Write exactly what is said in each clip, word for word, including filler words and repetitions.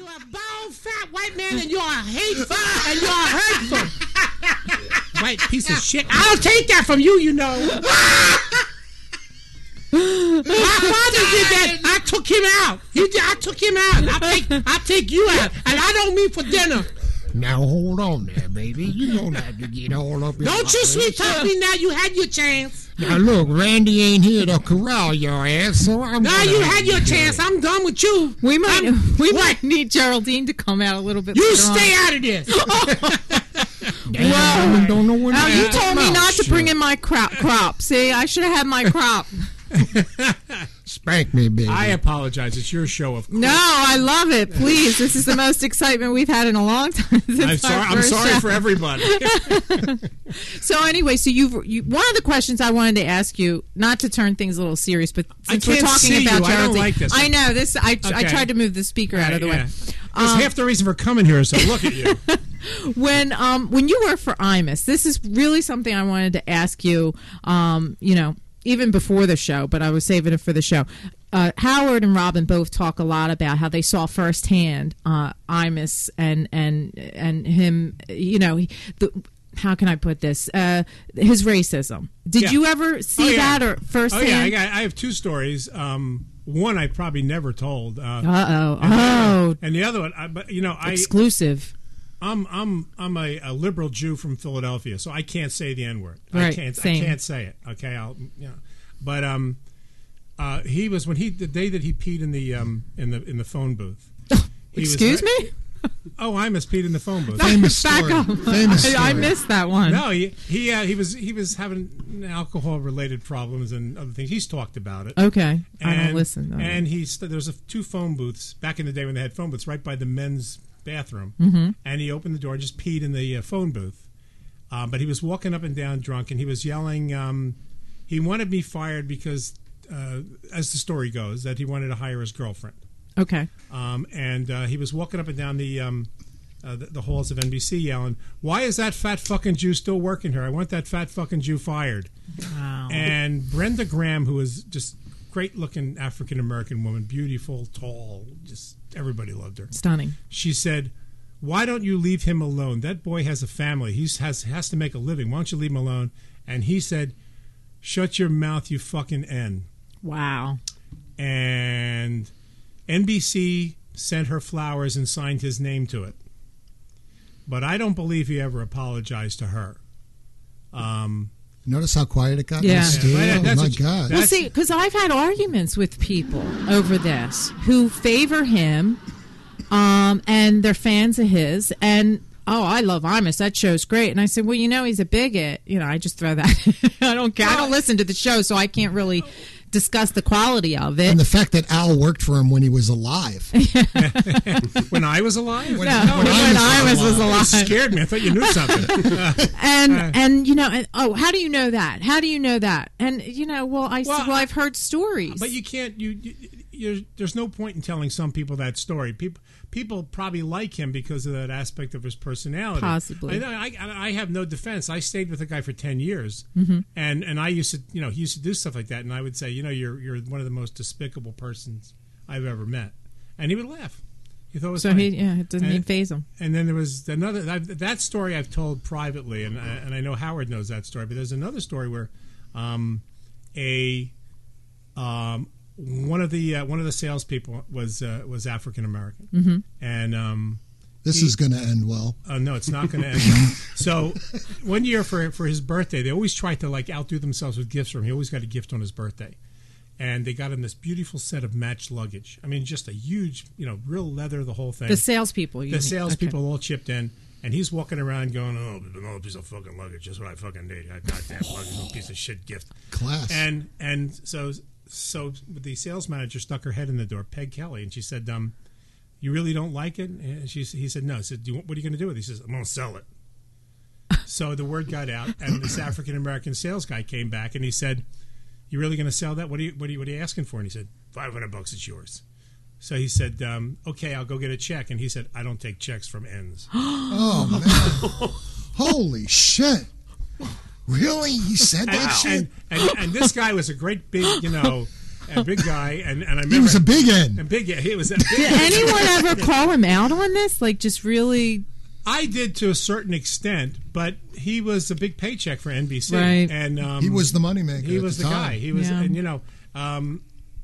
a bald, fat white man, and you're hateful, and you're hurtful. White piece of shit. I'll take that from you, you know. My father did that. I took him out. He did, I took him out. I'll take, I'll take you out. And I don't mean for dinner. Now hold on there, baby. You don't have to get all up in Don't my you face. sweet talk me now. You had your chance. Now look, Randy ain't here to corral your ass, so I'm Now gonna you let had your go. chance. I'm done with you. We might I'm- we what? might need Geraldine to come out a little bit. You later stay on. out of this. Damn, Well, woman don't know when Oh, to you have told her me mouth not to bring shut. in my crop. Crop. See, I should have had my crop. Spank me, baby. I apologize. It's your show, of course. No, I love it. Please, this is the most excitement we've had in a long time. since I'm our sorry. I'm first sorry show. for everybody. So anyway, so you've you, one of the questions I wanted to ask you, not to turn things a little serious, but since I we're can't talking see about you. I don't Geraldine, like this. I know this. I, I Okay. tried to move the speaker out of the Yeah. way. That's Um, half the reason for coming here. So look at you. When um when you work for I M U S, this is really something I wanted to ask you. Um, you know, even before the show, but I was saving it for the show. Uh, Howard and Robin both talk a lot about how they saw firsthand uh, I M U S and and and him. You know, he, the, how can I put this? Uh, his racism. Did Yeah. you ever see Oh, yeah. that or Oh firsthand? yeah, I, got, I have two stories. Um, one I probably never told. Uh, Uh oh. and the other- Oh. and the other one, I, but you know, I Exclusive. I'm I'm I'm a, a liberal Jew from Philadelphia, so I can't say the N word. I Right, can't same. I can't say it. Okay, I'll you know, but um, uh, he was when he the day that he peed in the um in the in the phone booth. He was Excuse right- me? Oh, I must peed in the phone booth. Famous Back story. up. Famous I, I story. missed that one. No, he he uh, he was he was having alcohol related problems and other things. He's talked about it. Okay. I And, don't listen. Though. and he's there was a, two phone booths back in the day when they had phone booths right by the men's bathroom. Mhm. And he opened the door, just peed in the uh, phone booth. Um, but he was walking up and down drunk, and he was yelling. Um, he wanted me fired because, uh, as the story goes, that he wanted to hire his girlfriend. Okay. Um, and uh, he was walking up and down the, um, uh, the the halls of N B C yelling, "Why is that fat fucking Jew still working here? I want that fat fucking Jew fired." Wow. And Brenda Graham, who was just great looking African American woman, beautiful, tall, just everybody loved her. Stunning. She said, "Why don't you leave him alone? That boy has a family. He has has to make a living. Why don't you leave him alone?" And he said, "Shut your mouth, you fucking N." Wow. And N B C sent her flowers and signed his name to it. But I don't believe he ever apologized to her. Um, Notice how quiet it got? in Yeah. the studio? Yeah, Oh, that's my what you- God. Well, see, because I've had arguments with people over this who favor him, um, and they're fans of his, and oh, I love Imus. That show's great. And I said, well, you know, he's a bigot. You know, I just throw that. I don't care. I don't listen to the show, so I can't really discuss the quality of it. And the fact that Al worked for him when he was alive. when I was alive? When, No, when Imus was alive. It scared me. I thought you knew something. and Uh. and you know, and, oh, how do you know that? How do you know that? And you know, well, I Well, said, well, I've heard stories. But you can't. You, you you're, there's no point in telling some people that story. People people probably like him because of that aspect of his personality. Possibly. I, I, I have no defense. I stayed with a guy for ten years, Mhm. and and I used to, you know, he used to do stuff like that, and I would say, you know, you're you're one of the most despicable persons I've ever met, and he would laugh. He thought it was so funny. he, yeah, it doesn't And- even faze him. And then there was another I've, that story I've told privately, and I, and I know Howard knows that story. But there's another story where um, a um, one of the uh, one of the salespeople was uh, was African American, Mhm. and um, This he- is going to end well. Uh, no, it's not going to end well. So one year for for his birthday, they always try to like outdo themselves with gifts for him. He always got a gift on his birthday. And they got him this beautiful set of matched luggage. I mean, just a huge, you know, real leather, the whole thing. The salespeople, you The mean. salespeople all chipped in. And he's walking around going, oh, another piece of fucking luggage. Just what I fucking need. I got that luggage, no piece of shit gift. Class. And and so so the sales manager stuck her head in the door, Peg Kelly, and she said, um, you really don't like it? And she, he said, no. I said, Do you, what are you going to do with it? He says, I'm going to sell it. So the word got out, and this African-American sales guy came back, and he said, you really going to sell that? What are you what are you, what are you asking for? And he said, five hundred bucks, it's yours. So he said, um, okay, I'll go get a check. And he said, I don't take checks from ends. Oh, man. Holy shit. Really? He said that and, shit? and, and, and this guy was a great big, you know, a big guy, and, and I remember He was a big end. a big he was a big Did anyone ever call him out on this? Like, just really? I did to a certain extent, but he was a big paycheck for N B C, Right. and um, He was the moneymaker. He at was the, the, time. guy. He was, Yeah. and you know, um,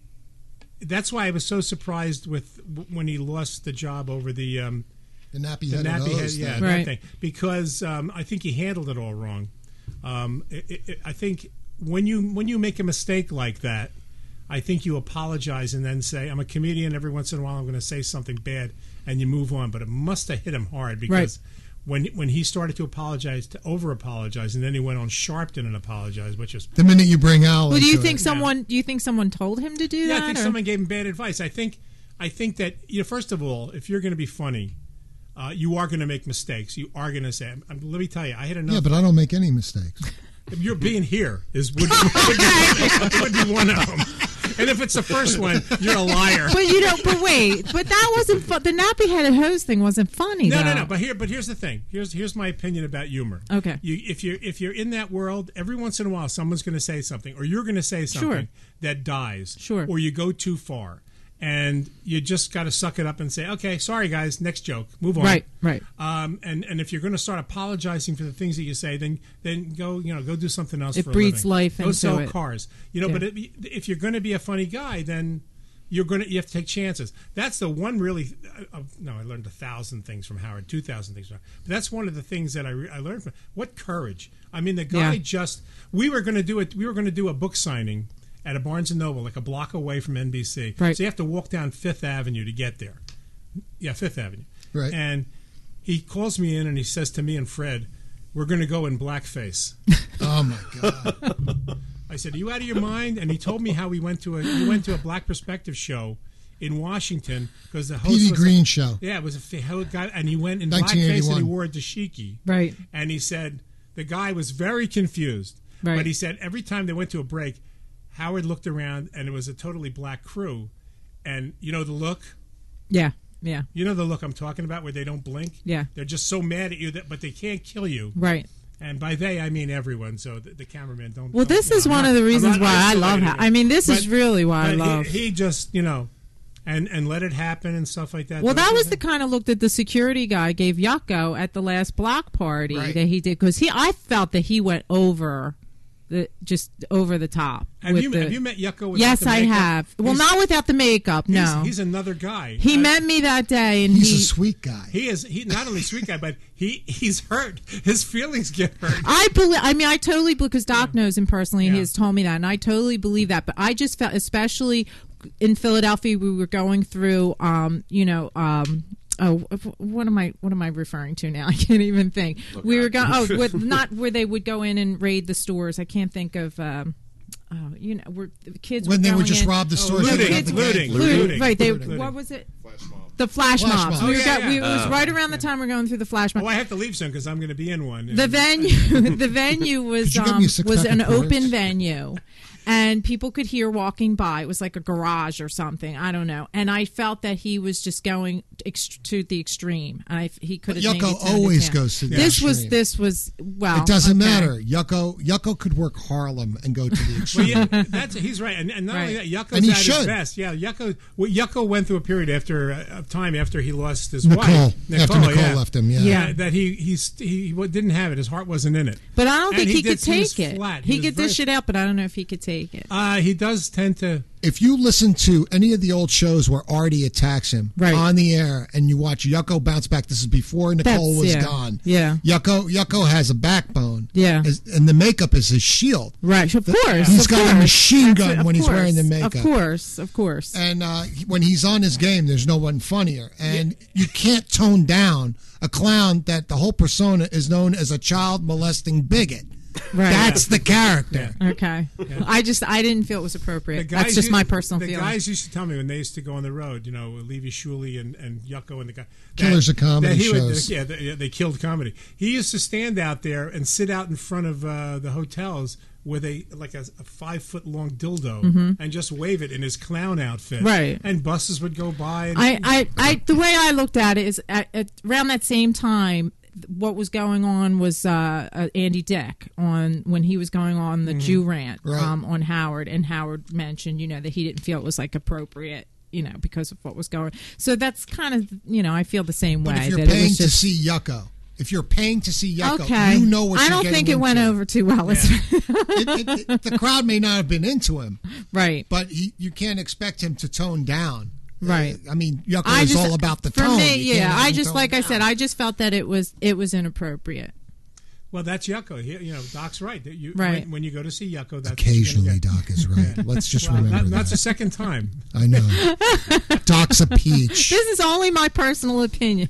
that's why I was so surprised with when he lost the job over the um, The nappy the head. nappy head, yeah, Right. that thing, because um, I think he handled it all wrong. Um, it, it, I think when you when you make a mistake like that, I think you apologize and then say, "I'm a comedian. Every once in a while, I'm going to say something bad," and you move on. But it must have hit him hard because. Right. When when he started to apologize, to over apologize, and then he went on Sharpton and apologized, which is The minute you bring Al Well, do you into think it. someone? Do you think someone told him to do yeah. that? I think or- someone gave him bad advice. I think I think that you know, first of all, if you're going to be funny, uh, you are going to make mistakes. You are going to say, um, "Let me tell you, I had enough." Yeah, but I don't make any mistakes. You're being here is would, would, be, would be one of them. And if it's the first one, you're a liar. But you don't. But wait. But that wasn't fu- the nappy-headed hose thing wasn't funny. No, though. no, no. But here, but here's the thing. Here's here's my opinion about humor. Okay. You, if you're if you're in that world, every once in a while, someone's going to say something, or you're going to say something Sure. that dies, Sure. or you go too far, and you just got to suck it up and say, "Okay, sorry, guys. Next joke. Move on." Right, right. Um, and and if you're going to start apologizing for the things that you say, then then go you know go do something else. It for breathes a living. life Go into sell it. cars. You know, Yeah. but it, if you're going to be a funny guy, then you're going to you have to take chances. That's the one really. Uh, uh, no, I learned a thousand things from Howard, two thousand things from Howard. But that's one of the things that I, re- I learned from. What courage! I mean, the guy Yeah. just. We were going to do it. We were going to do a book signing at a Barnes and Noble, like a block away from N B C. Right. So you have to walk down Fifth Avenue to get there. Yeah, Fifth Avenue. Right. And he calls me in and he says to me and Fred, "We're going to go in blackface." Oh my God! I said, "Are you out of your mind?" And he told me how he went to a he went to a Black Perspective show in Washington because the host P D was Green a, show. Yeah, it was a fa- guy, and he went in nineteen blackface eighty-one. and he wore a dashiki. Right. And he said the guy was very confused. Right. But he said every time they went to a break, Howard looked around and it was a totally black crew, and you know the look. Yeah. Yeah. You know the look I'm talking about, where they don't blink. Yeah. They're just so mad at you that, but they can't kill you. Right. And by they, I mean everyone. So the, the cameraman don't. Well, don't- this you is know, I'm one not- of the I'm reasons not why I love isolating how. it. I mean, this is But- really why I but love. He, he just, you know, and and let it happen and stuff like that. Well, Those that are was the kind of look that the security guy gave Yucko at the last block party Right. that he did, because he, I felt that he went over, the just over the top. Have with you the, have you met Yucko? without Yes, the I makeup? have. Well, He's- not without the makeup. No, He's, he's another guy. he I- met me that day, and He's he. a sweet guy. He is. He not only a sweet guy, but he he's hurt. His feelings get hurt. I believe. I mean, I totally because Doc knows him personally, and he Yeah. has told me that, and I totally believe that. But I just felt, especially in Philadelphia, we were going through, um, you know, um, oh, what am I? What am I referring to now? I can't even think. We were going. Oh, with, not where they would go in and raid the stores. I can't think of. Um, oh, you know, where the kids When were they would going just in- rob the Oh, stores. looting, out of the looting, gang. Looting, looting. right? They. Looting. What was it? Flash mob. The flash, Flash mobs. mobs. We Oh, were yeah, go- we- yeah. It was right around the time we are going through the flash mob. Oh, I have to leave soon because I'm going to be in one. The venue, the venue was Could you get um, me a six was pack an of Coors? open venue, and people could hear walking by. It was like a garage or something. I don't know. And I felt that he was just going ext- to the extreme. And I, he could have. Yucko maybe toned it always down. goes to the This was extreme. this was well. It doesn't okay. matter. Yucko Yucko could work Harlem and go to the Well, extreme. yeah, that's he's right, and, and not only that, Right. Yucko's And he at his should. best. Yeah, Yucko. Well, Yucko went through a period after uh, of time after he lost his Nicole. wife. After Nicole yeah. left him, yeah. Yeah. that he he's, he he didn't have it. His heart wasn't in it. But I don't And think he he, could did- he was take it. flat. He, He was could very- dish it out, but I don't know if he could take it. Uh, he does tend to. If you listen to any of the old shows where Artie attacks him Right. on the air and you watch Yucko bounce back, this is before Nicole That's- was yeah. gone. Yeah. Yucko Yucko has a backbone. Yeah. Is- and the makeup is his shield. Right, of course. He's of got a course. machine That's- gun of when he's wearing the course, makeup. Of course, of course. And uh, he- when he's on his game, there's no one funnier. And you can't tone down a clown that the whole persona is known as a child molesting bigot. Right. That's the character. Okay. I just I didn't feel it was appropriate. The That's just used- my personal the feeling. guys used to tell me when they used to go on the road, you know, Levy Shuley and, and Yucko and the guy. Killers of Comedy that he would- shows. yeah, they, yeah, they killed comedy. He used to stand out there and sit out in front of uh, the hotels with a like a, a five foot long dildo and just wave it in his clown outfit. Mm-hmm. Right. And buses would go by. And I, I, I, the way I looked at it is at, at around that same time, what was going on was uh, uh, Andy Dick on when he was going on the mm-hmm. Jew rant right. um, on Howard, and Howard mentioned, you know, that he didn't feel it was like appropriate, you know, because of what was going. So that's kind of, you know, I feel the same but way. If you're that paying it was just, to see Yucko, if you're paying to see Yucko, okay. you know what I you're don't getting think it into. went over too well. Yeah. it, it, it, the crowd may not have been into him, right? But he, you can't expect him to tone down. Right. Uh, I mean, Yucko I is just, all about the for tone. me, You can't yeah. have I him just, tone like I down. said, I just felt that it was it was inappropriate. Well, that's Yucko. He, you know, Doc's right. That you, Right. When, when you go to see Yucko, that's Occasionally, what you're gonna Doc is right. Let's just get. Well, remember that, that. that's the second time. I know. Doc's a peach. This is only my personal opinion.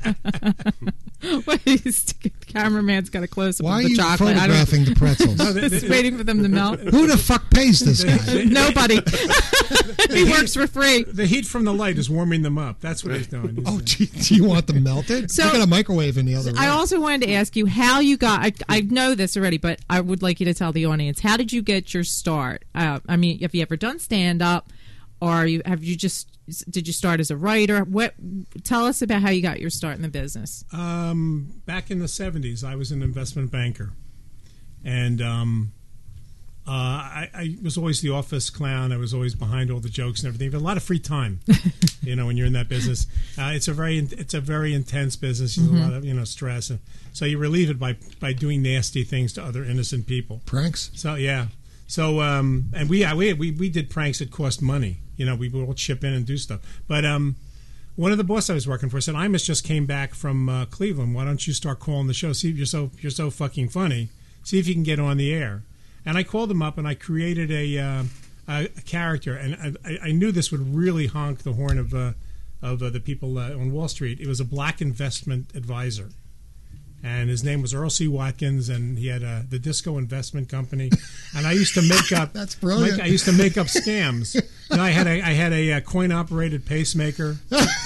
Wait, the cameraman's got a close up Why of are the you chocolate. I don't, photographing the pretzels? No, the- just waiting for them to melt. Who the fuck pays this guy? Nobody. He works for free. The heat from the light is warming them up. That's what he's doing. He's, Oh, uh, do, do you want them melted? So- We got a microwave in the other room. I also wanted to ask you how you got. I, I know this already, but I would like you to tell the audience, how did you get your start? Uh, I mean, have you ever done stand up, or you have you just did you start as a writer? What? Tell us about how you got your start in the business. Um, back in the seventies, I was an investment banker, and um, uh, I, I was always the office clown. I was always behind all the jokes and everything. But a lot of free time, you know, when you're in that business. Uh, it's a very it's a very intense business. There's Mm-hmm. a lot of you know stress, and so you relieve it by by doing nasty things to other innocent people. Pranks? So yeah, so um, and we we we we did pranks that cost money. You know, we would all chip in and do stuff. But um, one of the bosses I was working for said, "Imus just came back from uh, Cleveland. Why don't you start calling the show? See if you're so you're so fucking funny. See if you can get on the air." And I called him up and I created a uh, a, a character, and I, I knew this would really honk the horn of uh, of uh, the people uh, on Wall Street. It was a black investment advisor. And his name was Earl C. Watkins, and he had uh, the Disco Investment Company. And I used to make up. That's brilliant. Make, I used to make up scams. And I had a I had a, uh coin-operated pacemaker.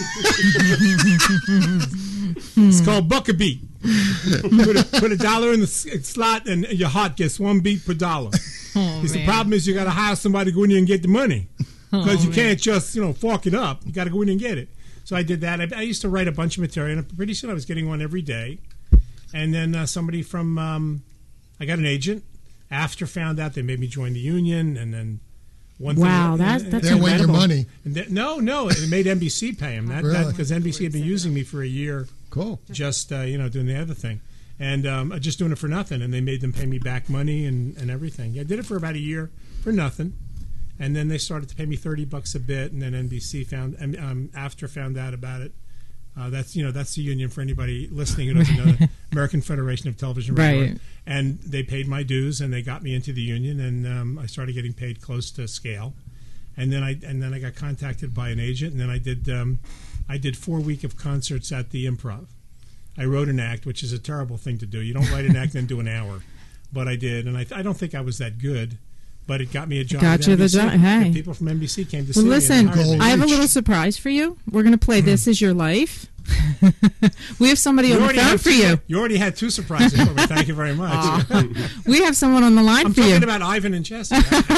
It's called Buck a Beat. Put a, put a dollar in the s- slot, and your heart gets one beat per dollar. Oh, Because the man. problem is you got to hire somebody to go in there and get the money. Because Oh, you man. can't just you know fork it up. You got to go in and get it. So I did that. I, I used to write a bunch of material, and pretty soon I was getting one every day. And then uh, somebody from, um, I got an agent. After found out, they made me join the union, and then one Wow, thing. that's- and- that's There went your incredible. money. and then- no, no, it made N B C pay him. That Really? because N B C had been using me for a year, Cool. just uh, you know doing the other thing, and um, uh, just doing it for nothing. And they made them pay me back money and, and everything. Yeah, I did it for about a year for nothing, and then they started to pay me thirty bucks a bit. And then N B C found, and um, after found out about it. Uh, that's you know that's the union for anybody listening who doesn't know, the American Federation of Television Radio. Right. And they paid my dues, and they got me into the union, and um, I started getting paid close to scale. And then I and then I got contacted by an agent, and then I did um, I did four week of concerts at the Improv. I wrote an act, which is a terrible thing to do. You don't write an act and then do an hour, but I did, and I, I don't think I was that good. But it got me a job. Got at you the N B C. job. Hey. And people from N B C came to Well, see listen, me. and hired me. I have a Reach. little surprise for you. We're going to play "This Is Your Life." We have somebody You on the already, phone have for two, you. you already had two surprises for me. Thank you very much. We have someone on the line I'm for you. talking about Ivan and Jesse.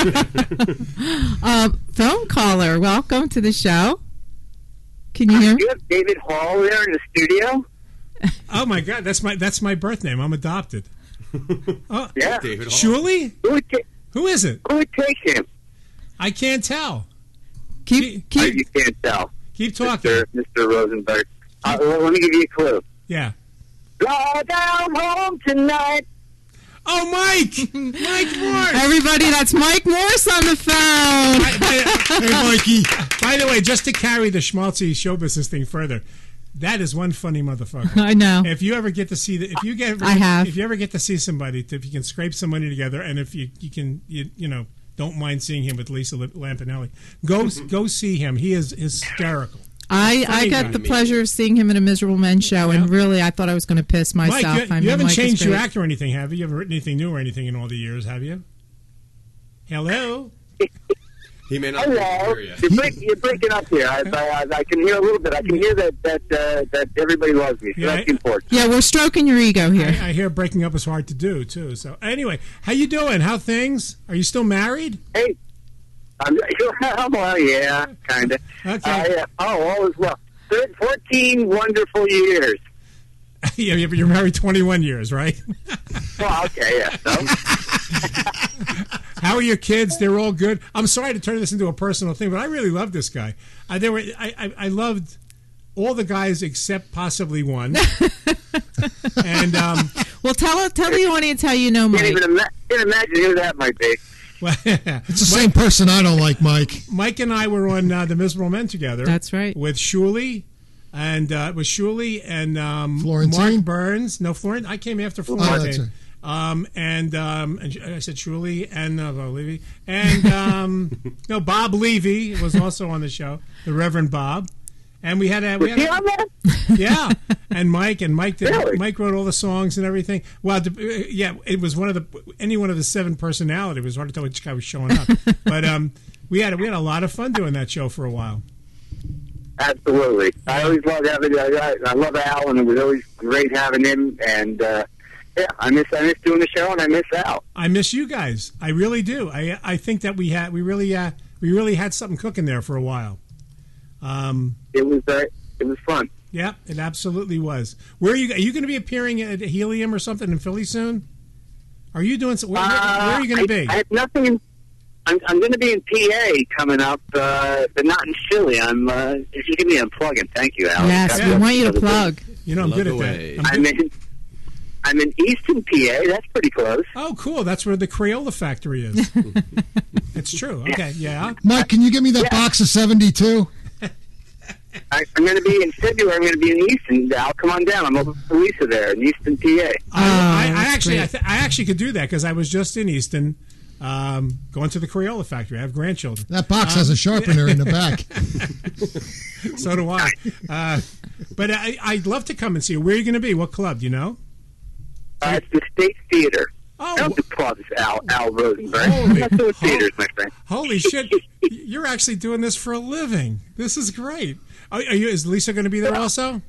Uh, phone caller, welcome to the show. Can you hear me? Do you have David Hall there in the studio? Oh my God, that's my that's my birth name. I'm adopted. Oh, Yeah. David Hall. Shuli? Who would, ta- Who is it? who would take him? I can't tell. Keep, Oh, keep. you can't tell. Keep talking. Mister Mister Rosenberg. Uh, well, let me give you a clue. Yeah. Fly down home tonight. Oh, Mike! Mike Morse! Everybody, that's Mike Morse on the phone. Hey, Mikey. By the way, just to carry the schmaltzy show business thing further, that is one funny motherfucker. I know. If you ever get to see the, if you get, I have. if you ever get to see somebody, if you can scrape some money together, and if you you can, you, you know, don't mind seeing him with Lisa Lampanelli, go go see him. He is hysterical. I, I Funny got guy. the pleasure of seeing him in a Miserable Men show, and really, I thought I was going to piss myself. Mike, you, I you mean, haven't Mike is changed your great. act or anything, have you? You haven't written anything new or anything in all the years, have you? Hello? He may not be Hello. here yet. You're, break, you're breaking up here. I, I, I can hear a little bit. I can hear that that uh, that everybody loves me. So Yeah, that's I- important. Yeah, we're stroking your ego here. I, I hear breaking up is hard to do, too. So anyway, how you doing? How things? Are you still married? Hey. I'm, well, yeah, kind of. Okay. Uh, yeah. Oh, all is well. Thir- fourteen wonderful years. Yeah, yeah, but you're married twenty-one years, right? Well, okay, yeah. So, How are your kids? They're all good. I'm sorry to turn this into a personal thing, but I really love this guy. I, there were, I, I, I loved all the guys except possibly one. And um, Well, tell tell the audience how you know can't Mike. even ima- can't imagine who that might be. well, It's the same person I don't like, Mike. Mike and I were on uh, the Miserable Men together. That's right. With Shuley. And uh, it was Shuley and um, Florentine? Mark Burns. No, Florentine. I came after Oh, that's Florentine. right. Um, and, um, and I said Shuley and uh, well, Levy. And um, no, Bob Levy was also on the show, the Reverend Bob. And we had a, we Was he had on a, that? yeah, and Mike and Mike did, Really? Mike wrote all the songs and everything. Well, the- yeah, it was one of the any one of the seven personality. It was hard to tell which guy was showing up, but um, we had we had a lot of fun doing that show for a while. Absolutely. I always loved having. I, I I love Al, and it was always great having him. And uh, yeah, I miss I miss doing the show, and I miss Al. I miss you guys. I really do. I I think that we had we really uh, we really had something cooking there for a while. Um, It was uh, it was fun. yeah, it absolutely was. Where are you? Are you going to be appearing at Helium or something in Philly soon? Are you doing? Where, where, where are you going to Uh, I, be? I have nothing. In, I'm I'm going to be in P A coming up, uh, but not in Philly. I'm. Uh, if you give me a plug, and thank you, Al. Yes, God we bless want you to the- plug. You know, I'm Plug good at away. that. I'm I'm good- in. I'm in Easton, P A. That's pretty close. Oh, cool. That's where the Crayola factory is. It's true. Okay, yeah. Mike, can you give me that Yeah. box of seventy-two? I, I'm going to be in February. I'm going to be in Easton. Al, come on down. I'm over for Lisa there in Easton, P A. I, I, I Oh, that's actually, I, great. th- I actually could do that because I was just in Easton, um, going to the Crayola factory. I have grandchildren. That box has a sharpener in the back. So do I. Uh, but I, I'd love to come and see you. Where are you going to be? What club? Do you know? Uh, it's the State Theater. Oh, Not the clubs, Al, Al Rosenberg. Holy- That's the theaters, my friend. holy shit! You're actually doing this for a living. This is great. Are, are you? Is Lisa going to be there also?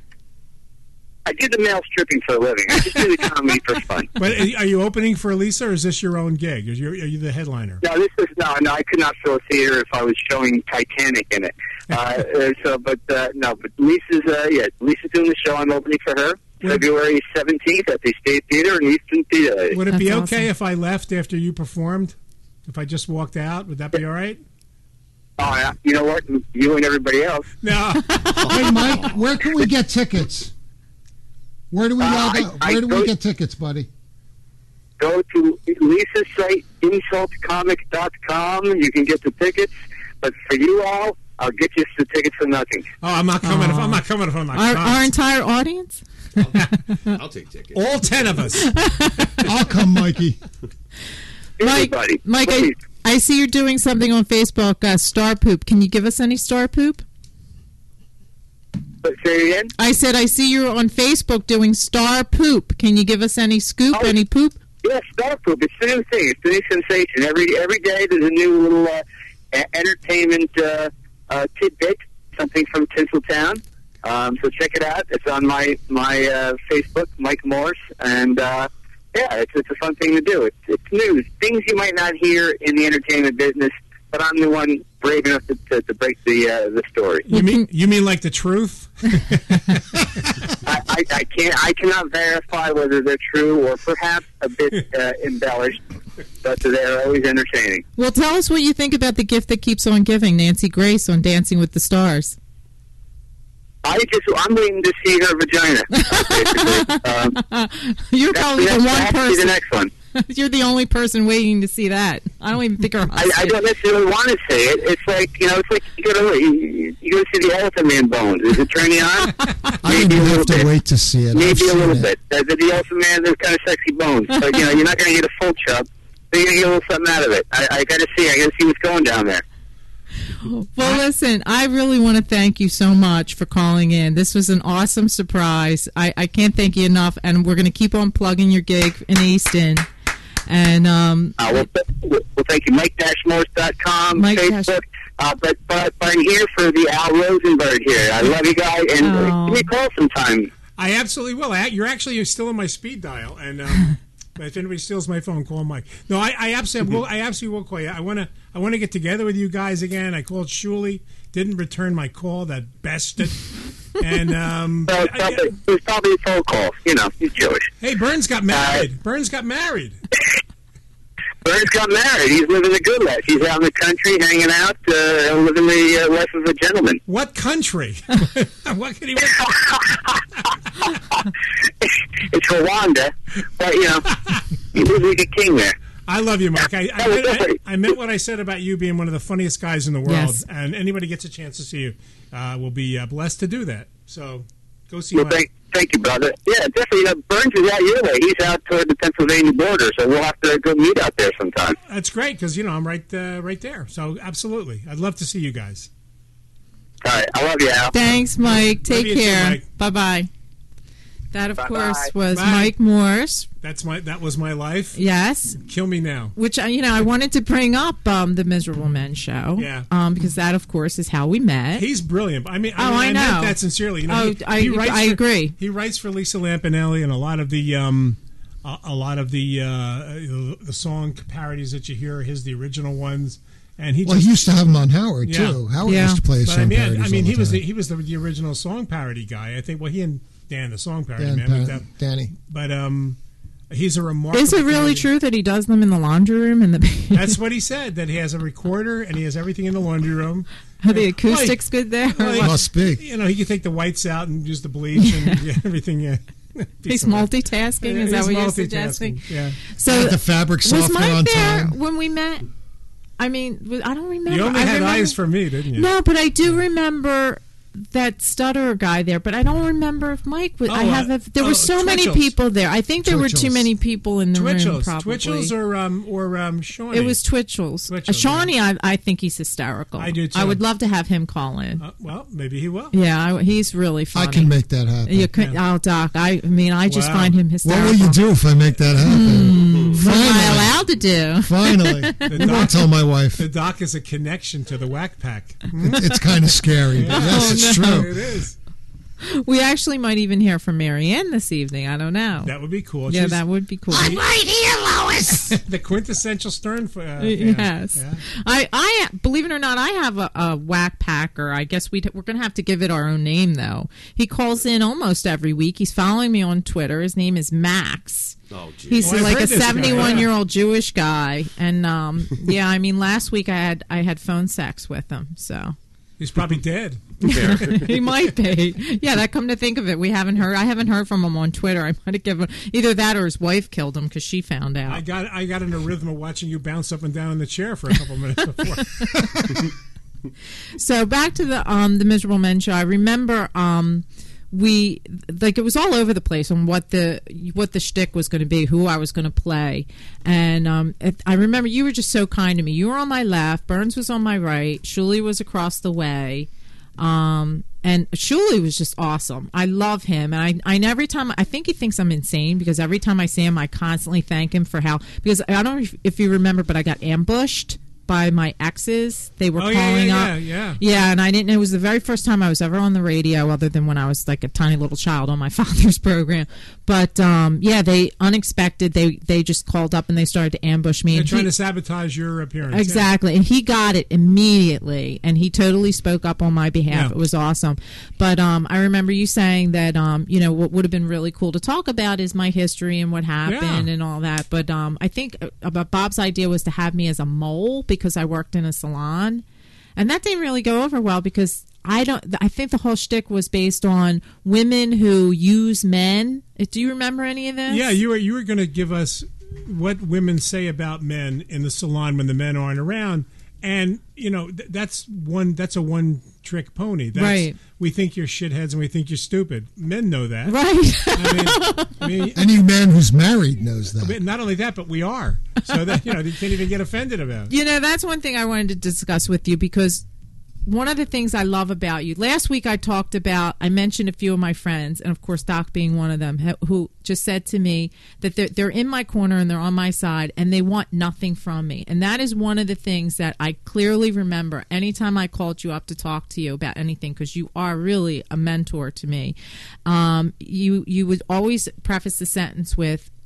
I do the male stripping for a living. I just do the comedy for fun. But are you opening for Lisa, or is this your own gig? Are you, are you the headliner? No, this is no, no. I could not fill a theater if I was showing Titanic in it. Uh, uh, so, but uh, no, but Lisa's uh, yeah, Lisa's doing the show. I'm opening for her February seventeenth at the State Theater in Easton, P A. Would it be That's okay awesome. if I left after you performed? If I just walked out, would that be all right? Oh, yeah. You know what? You and everybody else. No. Hey, Mike, where can we get tickets? Where do we Uh, log I- out? I Where do we go- get tickets, buddy? Go to Lisa's site, insult comic dot com. You can get the tickets. But for you all, I'll get you the tickets for nothing. Oh, I'm not coming. If I'm not coming. If I'm not Our, coming. our entire audience? I'll take tickets. All ten of us. I'll come, Mikey. Mike, Everybody, Mike I, please. I see you're doing something on Facebook, uh, Star Poop. Can you give us any Star Poop? But say it again. I said I see you're on Facebook doing Star Poop. Can you give us any scoop, Oh. any poop? Yeah, Star Poop. It's the new thing. It's the new sensation. Every every day there's a new little uh, a- entertainment uh, uh, tidbit, something from Tinseltown. Um, so check it out. It's on my my uh, Facebook, Mike Morse, and uh, yeah, it's it's a fun thing to do. It's it's news, things you might not hear in the entertainment business, but I'm the one brave enough to to, to break the uh, the story. You mean you mean like the truth? I, I, I can't. I cannot verify whether they're true or perhaps a bit uh, embellished, but they're always entertaining. Well, tell us what you think about the gift that keeps on giving, Nancy Grace on Dancing with the Stars. I just. I'm waiting to see her vagina. Basically, um, You're that's, probably the that's, one that's the person. next one. You're the only person waiting to see that. I don't even think her I, husband. I don't necessarily want to say it. It's like you know. It's like you go to you, you go to see the Elephant Man bones. Is it turning you on? I Maybe didn't a little have to bit. wait to see it. I've Maybe a seen little it. bit. The, the Elephant Man has kind of sexy bones, but you know you're not going to get a full chub. But you're going to get a little something out of it. I, I got to see. I got to see what's going down there. Well, listen, I really want to thank you so much for calling in. This was an awesome surprise. I, I can't thank you enough, and we're going to keep on plugging your gig in Easton. And um, Uh, well, th- well, thank you. Mike Morse dot com, Mike Facebook. Dash- Uh, but, but, but I'm here for the Al Rosenberg here. I love you guys, and uh, Oh. give me a call sometime. I absolutely will. I, you're actually still on my speed dial, and um, if anybody steals my phone, call Mike. No, I, I absolutely will. I absolutely will call you. I want to. I want to get together with you guys again. I called Shuley. didn't return my call. That bastard. And um, So it's I- probably, it was probably a phone call. You know, he's Jewish. hey, Burns got married. Burns got married. Burns got married. He's living the good life. He's out in the country, hanging out, uh, living the uh, life of a gentleman. What country? What can he? It's Rwanda, but you know, he lives like a king there. I love you, Mike. I, I, That was I, different. I meant what I said about you being one of the funniest guys in the world, Yes. and anybody gets a chance to see you uh, will be uh, blessed to do that. So go see Well, Mike. thank, thank you, brother. Yeah, definitely. You know, Burns is out your way. He's out toward the Pennsylvania border, so we'll have to go meet out there sometime. That's great because you know I'm right, uh, right there. So absolutely, I'd love to see you guys. All right, I love you, Al. Thanks, Mike. Take you too, care. Mike. Bye bye. That, of Bye-bye. course, was Bye. Mike Morse. That's my that was my life. Yes. Kill me now. Which, uh, you know, I wanted to bring up um, the Miserable Men show. Yeah. Um, because that, of course, is how we met. He's brilliant. I mean, I, Oh, mean, I I, know. meant that sincerely. You know, Oh, he, I- he writes I for- agree. He writes for Lisa Lampanelli and a lot of the um, a, a lot of the uh, the song parodies that you hear are his, the original ones. And he Well, just he used to have him on Howard Yeah. too. Howard Yeah. used to play his But I song mean, parodies I mean, all he was the, time. he was the, the original song parody guy. I think. Well, he and Dan, the song parody Dan, man. Pa- But, that, Danny. but um, he's a remarkable. Is it really comedian. true that he does them in the laundry room and the That's what he said. That he has a recorder and he has everything in the laundry room. are the acoustics good there? or Well, what? Must be. You know, he can take the whites out and use the bleach and yeah, everything. Yeah. He's multitasking. Is that He's what you're multitasking, suggesting? Yeah. So Had the fabric was softener Mike on there time. when we met? I mean, was- I don't remember. You only I had remember, eyes for me, didn't you? No, but I do remember that stutterer guy there, but I don't remember if Mike was. I Oh, have. uh, A, there oh, were so many Twitchell's. people there. I think there were too Twitchell's. many people in the room. Twitchell's, Probably. Twitchell's or um or um Shawnee. It was Twitchell's. Uh, Twitchell's, Shawnee, I, I think he's hysterical. I do, too. I would love to have him call in. Uh, well, maybe he will. Yeah, I, he's really I funny. can make that happen. You could, oh, Doc. I, I mean, I just Wow. find him What hysterical. will you do if I make that happen? What am I Finally, allowed to do? finally. I won't tell my wife. The doc is a connection to the whack pack. It- it's kind of scary, but yes, it's It true. is. We actually might even hear from Marianne this evening. I don't know. That would be cool. yeah, She's that would be cool. Right here, Lois. the quintessential Stern. Uh, yeah. Yes, Yeah. I, I believe it or not, I have a, a whack packer. I guess we we're gonna have to give it our own name though. He calls in almost every week. He's following me on Twitter. His name is Max. Oh, geez. He's Oh, I've like a heard this guy, seventy-one yeah. year old Jewish guy, and um, yeah, I mean, last week I had I had phone sex with him, so He's probably dead. he might be. Yeah, that come to think of it, we haven't heard. I haven't heard from him on Twitter. I might have given either that or his wife killed him because she found out. I got I got in a rhythm of watching you bounce up and down in the chair for a couple minutes before. So back to the um the Miserable Men show. I remember um we like it was all over the place on what the what the shtick was going to be, who I was going to play, and um it, I remember you were just so kind to me. You were on my left, Burns was on my right, Shuley was across the way. Um, and Shuley was just awesome. I love him, and I, I every time I think he thinks I'm insane because every time I see him, I constantly thank him for how because I don't know if, if you remember, but I got ambushed by my exes. They were Oh, yeah, calling yeah, up, yeah, yeah. yeah, and I didn't know it was the very first time I was ever on the radio, other than when I was like a tiny little child on my father's program. But um, yeah, they unexpected. They they just called up and they started to ambush me. They're and trying he- to sabotage your appearance. yeah. Exactly. And he got it immediately, and he totally spoke up on my behalf. Yeah. It was awesome. But um, I remember you saying that, um, you know, what would have been really cool to talk about is my history and what happened Yeah. and all that. But um, I think uh, about Bob's idea was to have me as a mole because I worked in a salon. And that didn't really go over well because I don't. I think the whole shtick was based on women who use men. Do you remember any of this? Yeah, you were you were going to give us what women say about men in the salon when the men aren't around, and you know th- that's one that's a one trick pony. That's, Right. We think you're shitheads and we think you're stupid. Men know that. Right. I mean, I mean, Any man who's married knows that. but not only that, but we are. So that you know they can't even get offended about it. You know, that's one thing I wanted to discuss with you because one of the things I love about you, last week I talked about, I mentioned a few of my friends, and of course Doc being one of them, who- who just said to me that they're, they're in my corner and they're on my side and they want nothing from me. And that is one of the things that I clearly remember anytime I called you up to talk to you about anything, because you are really a mentor to me. Um, you, you would always preface the sentence with,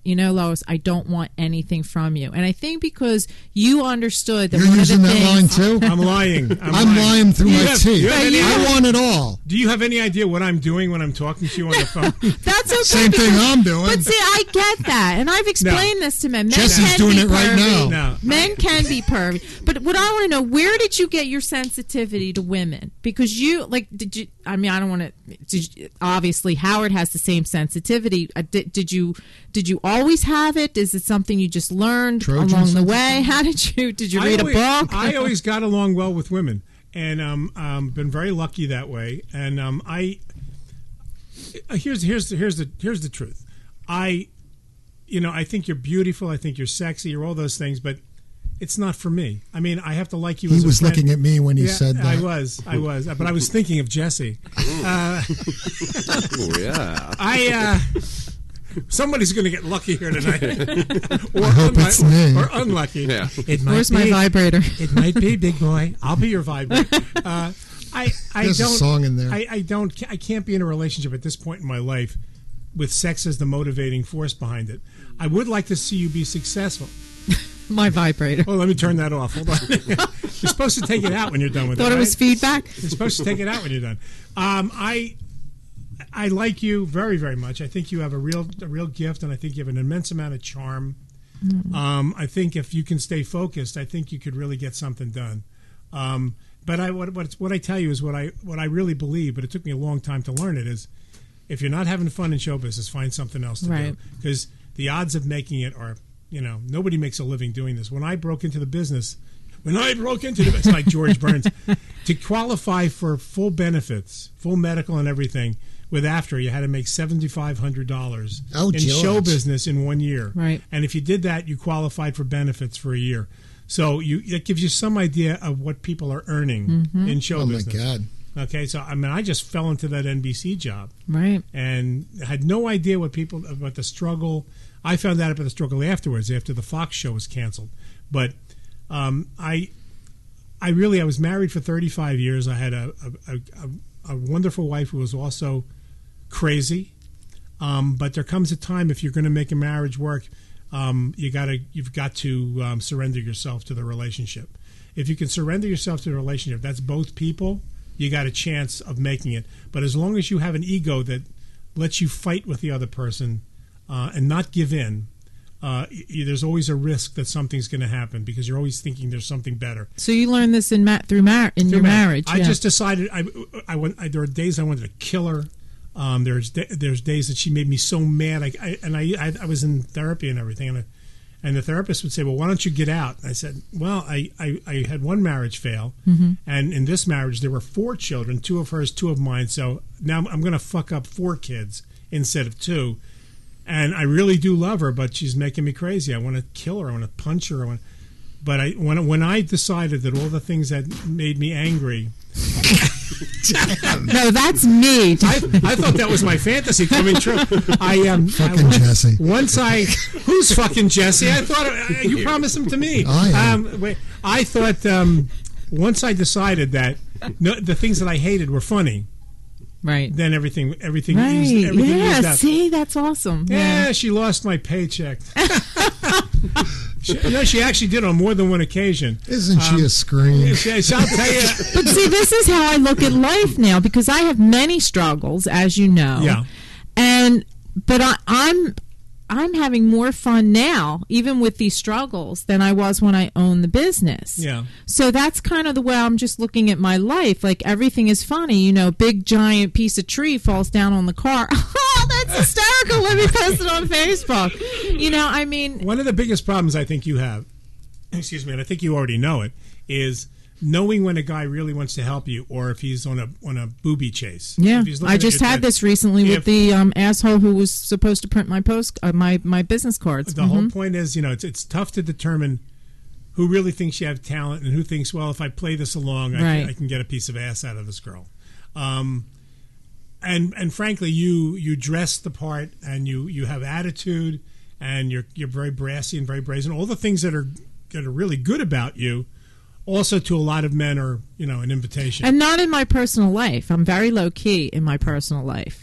you know, Lois, I don't want anything from you. And I think because you understood that You're one using of the that things, line too? I'm lying. I'm, I'm lying through You my have- teeth. you have any- I want it all. Do you have any idea what I'm doing when I'm talking to you on the phone? that's okay. Same thing I'm doing. But see, I get that, and I've explained this to men. Men Jesse's can doing be it right pervy. now. No. Men can be pervy. But what I want to know, where did you get your sensitivity to women? Because you, like, did you? I mean, I don't want to. Obviously, Howard has the same sensitivity. Uh, did, did you? Did you always have it? Is it something you just learned Trojan along the sensitivity? way? How did you? Did you I read always, a book? I always got along well with women, and um, um, been very lucky that way. And um, I uh, here's here's the, here's the here's the truth. I, you know, I think you're beautiful. I think you're sexy. You're all those things, but it's not for me. I mean, I have to like you. He as a was friend. looking at me when he Yeah, said that. I was, I was, but I was thinking of Jesse. Uh, Oh, yeah. I. Uh, Somebody's going to get lucky here tonight, or, I hope unlu- it's me. or unlucky. Yeah. It might Where's be. my vibrator? It might be, big boy. I'll be your vibrator. Uh, I, I There's a don't. song in there. I, I don't. I can't be in a relationship at this point in my life with sex as the motivating force behind it. I would like to see you be successful. My vibrator. Oh, let me turn that off. Hold on. You're supposed to take it out when you're done with Thought it. it was right? feedback. You're supposed to take it out when you're done. Um, I. I like you very, very much. I think you have a real, a real gift, and I think you have an immense amount of charm. Mm-hmm. Um, I think if you can stay focused, I think you could really get something done. Um, but I, what, what, what I tell you is what I, what I really believe. But it took me a long time to learn it. Is if you're not having fun in show business, find something else to Right. do. Because the odds of making it are, you know, nobody makes a living doing this. When I broke into the business, when I broke into the, it's like George Burns, to qualify for full benefits, full medical and everything. With After, you had to make seven thousand five hundred dollars Oh, in George. show business in one year. Right. And if you did that, you qualified for benefits for a year. So you that gives you some idea of what people are earning Mm-hmm. in show Oh, my business. God. Okay, so I mean, I just fell into that N B C job Right. and had no idea what people about the struggle. I found out about the struggle afterwards, after the Fox show was canceled. But um, I, I really, I was married for thirty-five years. I had a a, a, a wonderful wife who was also crazy. Um, but there comes a time, if you're going to make a marriage work, um, you gotta you've got to um, surrender yourself to the relationship. If you can surrender yourself to the relationship, that's both people. You got a chance of making it. But as long as you have an ego that lets you fight with the other person uh, and not give in, uh, y- there's always a risk that something's going to happen because you're always thinking there's something better. So you learned this in ma- through mar- in your Through ma- marriage. I yeah. just decided I, I went. I, there were days I wanted to kill her. Um, there's da- there's days that she made me so mad. I, I and I, I I was in therapy and everything, and I, and the therapist would say, "Well, why don't you get out?" And I said, "Well, I, I, I had one marriage fail, Mm-hmm. and in this marriage there were four children, two of hers, two of mine. So now I'm, I'm going to fuck up four kids instead of two, and I really do love her, but she's making me crazy. I want to kill her. I want to punch her. I want." But I, when when I decided that all the things that made me angry, No, that's me. I, I thought that was my fantasy coming true. I um, Fucking I, Jesse. Once I, who's fucking Jesse? I thought uh, you promised him to me. I am. Um, wait, I thought um, once I decided that no, the things that I hated were funny, Right. then everything everything Right. eased, everything Yeah. eased up. See, that's awesome. Yeah, she lost my paycheck. she, no, she actually did on more than one occasion. Isn't she Um, a scream? Yes, I'll tell you. But see, this is how I look at life now because I have many struggles, as you know. Yeah. And but I, I'm I'm having more fun now, even with these struggles, than I was when I owned the business. Yeah. So that's kind of the way I'm just looking at my life. Like everything is funny. You know, big giant piece of tree falls down on the car. Oh, that's hysterical. Let me post it on Facebook. You know, I mean, One of the biggest problems I think you have, excuse me, and I think you already know it, is knowing when a guy really wants to help you or if he's on a on a booby chase. yeah. If he's looking I at just your had tip. this recently If- with the um, asshole who was supposed to print my post, uh, my my business cards. The Mhm. whole point is, you know, it's it's tough to determine who really thinks you have talent and who thinks, well, if I play this along, I, Right. can, I can get a piece of ass out of this girl. Um, and and frankly, you you dress the part and you you have attitude and you're you're very brassy and very brazen. All the things that are that are really good about you, also to a lot of men are, you know, an invitation. And not in my personal life. I'm very low key in my personal life.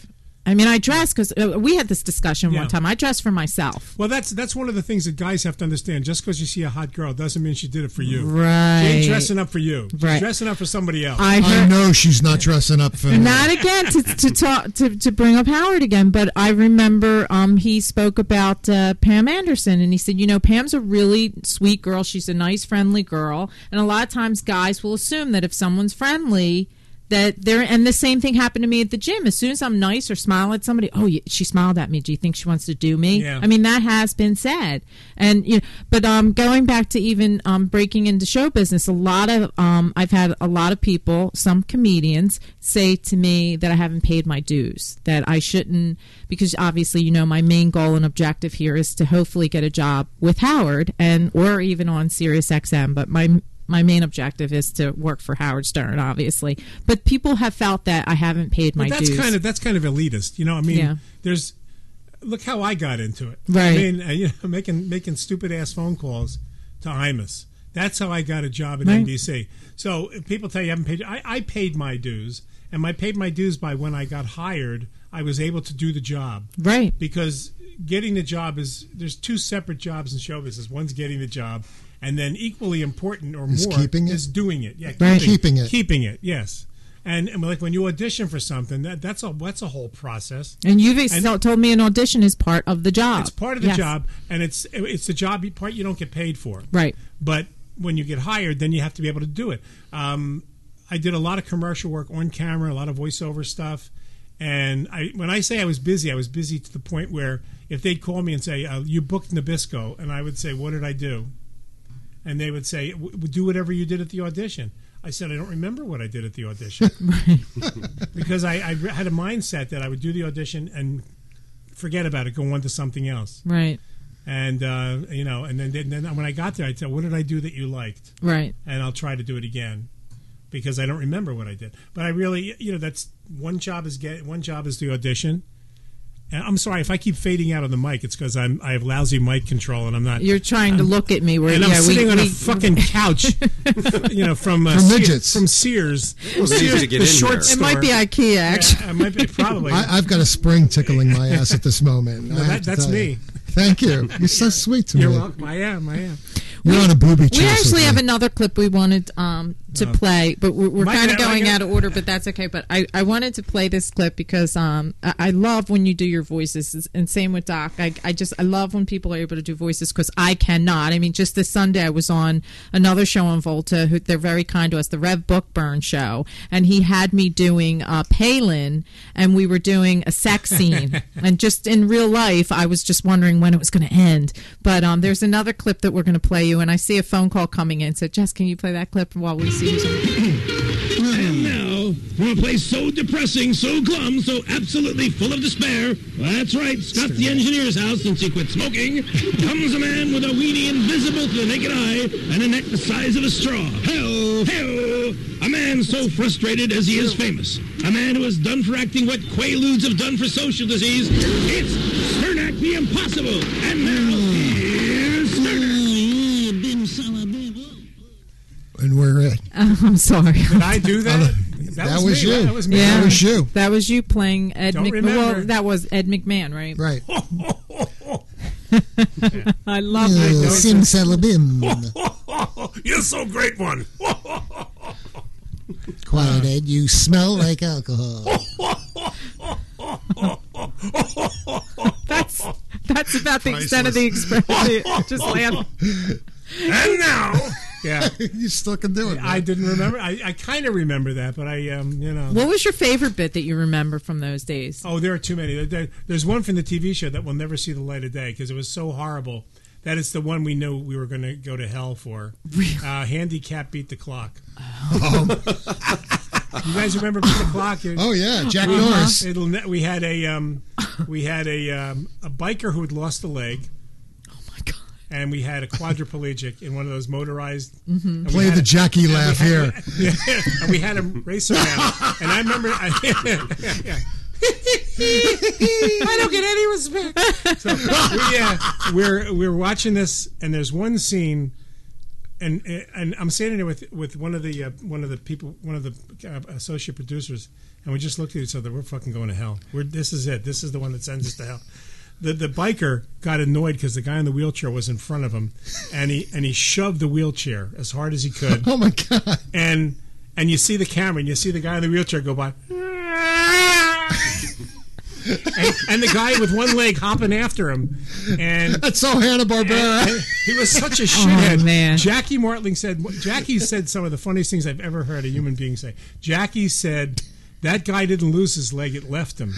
I mean, I dress because uh, we had this discussion Yeah. one time. I dress for myself. Well, that's that's one of the things that guys have to understand. Just because you see a hot girl doesn't mean she did it for you. Right. She ain't dressing up for you. She's Right. dressing up for somebody else. I I heard, know she's not dressing up for me. not again to to talk to, to bring up Howard again, but I remember um, he spoke about uh, Pam Anderson, and he said, you know, Pam's a really sweet girl. She's a nice, friendly girl, and a lot of times guys will assume that if someone's friendly, that they're, and the same thing happened to me at the gym. As soon as I'm nice or smile at somebody, oh, she smiled at me. Do you think she wants to do me? Yeah. I mean, that has been said. And you know, but um, going back to even um, breaking into show business, a lot of um, I've had a lot of people, some comedians, say to me that I haven't paid my dues, that I shouldn't, because obviously, you know, my main goal and objective here is to hopefully get a job with Howard and or even on Sirius X M. But my My main objective is to work for Howard Stern, obviously. But people have felt that I haven't paid my But that's dues. kind of that's kind of elitist, you know. I mean, Yeah. there's look how I got into it. Right. I mean, uh, you know, making making stupid ass phone calls to Imus. That's how I got a job at Right. N B C. So if people tell you I haven't paid, I, I paid my dues, and I paid my dues by when I got hired. I was able to do the job. Right. Because getting the job is there's two separate jobs in show business. One's getting the job, and then equally important or Is more keeping it? is doing it. Yeah, Right. Keeping it. keeping it. Yes, and, and like when you audition for something, that that's a that's a whole process. And you've ex- And- told me an audition is part of the job. It's part of the Yes. job, and it's it's the job part you don't get paid for. Right. But when you get hired, then you have to be able to do it. Um, I did a lot of commercial work on camera, a lot of voiceover stuff. And I, when I say I was busy, I was busy to the point where if they'd call me and say, uh, you booked Nabisco, and I would say, what did I do? And they would say, w- do whatever you did at the audition. I said, I don't remember what I did at the audition. Because I, I had a mindset that I would do the audition and forget about it, go on to something else. Right. And, uh, you know, and then, then when I got there, I'd say, what did I do that you liked? Right. And I'll try to do it again. Because I don't remember what I did, but I really, you know, that's one job is get one job is the audition. And I'm sorry if I keep fading out on the mic. It's because I'm I have lousy mic control and I'm not. You're trying to look at me where and yeah, I'm sitting we, on we, a fucking couch, you know, from uh, For Sears- midgets. from Sears. was easy Sears, to get the in short here. It store. might be IKEA, actually. Yeah, it might be probably. I, I've got a spring tickling my ass at this moment. I No, have that- to that's tell me. you. Thank you. You're so sweet to You're me. welcome. I am. I am. You're on a booby chase. We actually with have me. another clip we wanted um, to No. play, but we're, we're Am I kind of gonna- am I going gonna- out of order, but that's okay. But I, I wanted to play this clip because um, I, I love when you do your voices, and same with Doc. I, I just I love when people are able to do voices because I cannot. I mean, just this Sunday I was on another show on Volta. Who they're very kind to us, the Rev Bookburn show, and he had me doing uh, Palin, and we were doing a sex scene, and just in real life, I was just wondering when it was going to end. But um, there's another clip that we're going to play you, and I see a phone call coming in. So, Jess, can you play that clip while we see who's And now, from a place so depressing, so glum, so absolutely full of despair, that's right, Scott the engineer's house since he quit smoking, comes a man with a weenie invisible to the naked eye and a neck the size of a straw. Hell, hell, a man so frustrated as he is famous. A man who has done for acting what Quaaludes have done for social disease. It's Sternak the Impossible. And now, here's Sternak. And we're at. Oh, I'm sorry. Did I do that? That was me, you. right? That was me. Yeah. That was you. That was you playing Ed Don't McMahon. remember. Well, that was Ed McMahon, right? Right. I love Uh, it. Simsalabim. You're so great one. Quiet, Ed. You smell like alcohol. That's that's about the extent of the expression. Just laugh. And now, yeah, You still can do it. I didn't remember. I, I kind of remember that, but I, um, you know. What was your favorite bit that you remember from those days? Oh, there are too many. There- there- there's one from the T V show that will never see the light of day because it was so horrible. That is the one we knew we were going to go to hell for. Uh, Handicap Beat the Clock. You guys remember Beat the Clock? It- Oh yeah, Jack Uh-huh. Norris. It'll ne- we had a um, we had a um, a biker who had lost a leg, Oh my god! and we had a quadriplegic in one of those motorized. and we Play had the a- Jackie and we laugh had- here. Yeah, and we had him race around, and I remember. I, yeah. I don't get any respect. So we, uh, we're we're watching this, and there's one scene. and and I'm standing there with with one of the uh, one of the people, one of the uh, associate producers, and we just looked at each other. We're fucking going to hell. We're this is it. This is the one that sends us to hell. The the biker got annoyed because the guy in the wheelchair was in front of him, and he and he shoved the wheelchair as hard as he could. Oh my god! And and you see the camera, and you see the guy in the wheelchair go by. And, and the guy with one leg hopping after him, and that's so Hanna-Barbera. He was such a shithead. Oh, man. Jackie Martling said. Jackie said some of the funniest things I've ever heard a human being say. Jackie said, "That guy didn't lose his leg; it left him."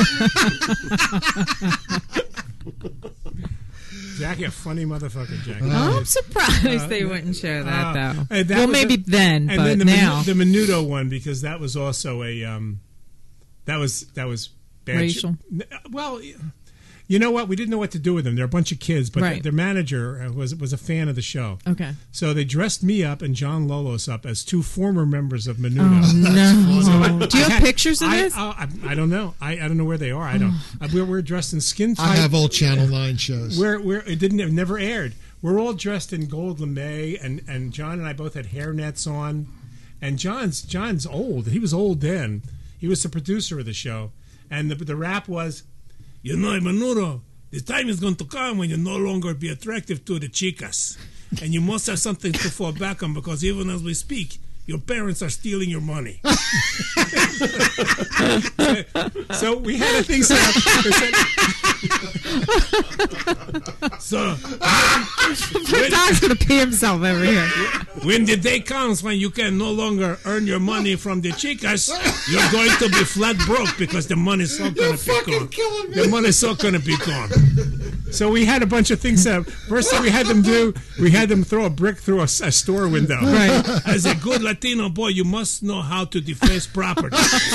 Jackie, a funny motherfucker, Jackie. Oh, I'm surprised Uh, they wouldn't show that uh, though. and that well, was maybe a- then, and but then the, now Menu- the Menudo one, because that was also a um, that was that was bad Racial. shit. Well, you know what? We didn't know what to do with them. They're a bunch of kids, but Right. their, their manager uh, was was a fan of the show. Okay. So they dressed me up and John Lolos up as two former members of Menudo. Oh, no. Do you I have had- pictures of I, this? I, I, I don't know. I, I don't know where they are. I don't. I, we're, we're dressed in skin tight. I have old Channel Nine shows. We're, we're, it didn't it never aired. We're all dressed in gold lame, and, and John and I both had hairnets on. And John's John's old. He was old then. He was the producer of the show. And the, the rap was, you know, Menudo, the time is going to come when you no longer be attractive to the chicas. And you must have something to fall back on, because even as we speak, your parents are stealing your money. So we had a thing set up. So Doc's gonna pee himself over here. when the day comes when you can no longer earn your money from the chicas, you're going to be flat broke, because the money's all going to be gone. The money's all going to be gone. So we had a bunch of things set up. First thing we had them do, we had them throw a brick through a, a store window. Right. As a good Latino boy, you must know how to deface property.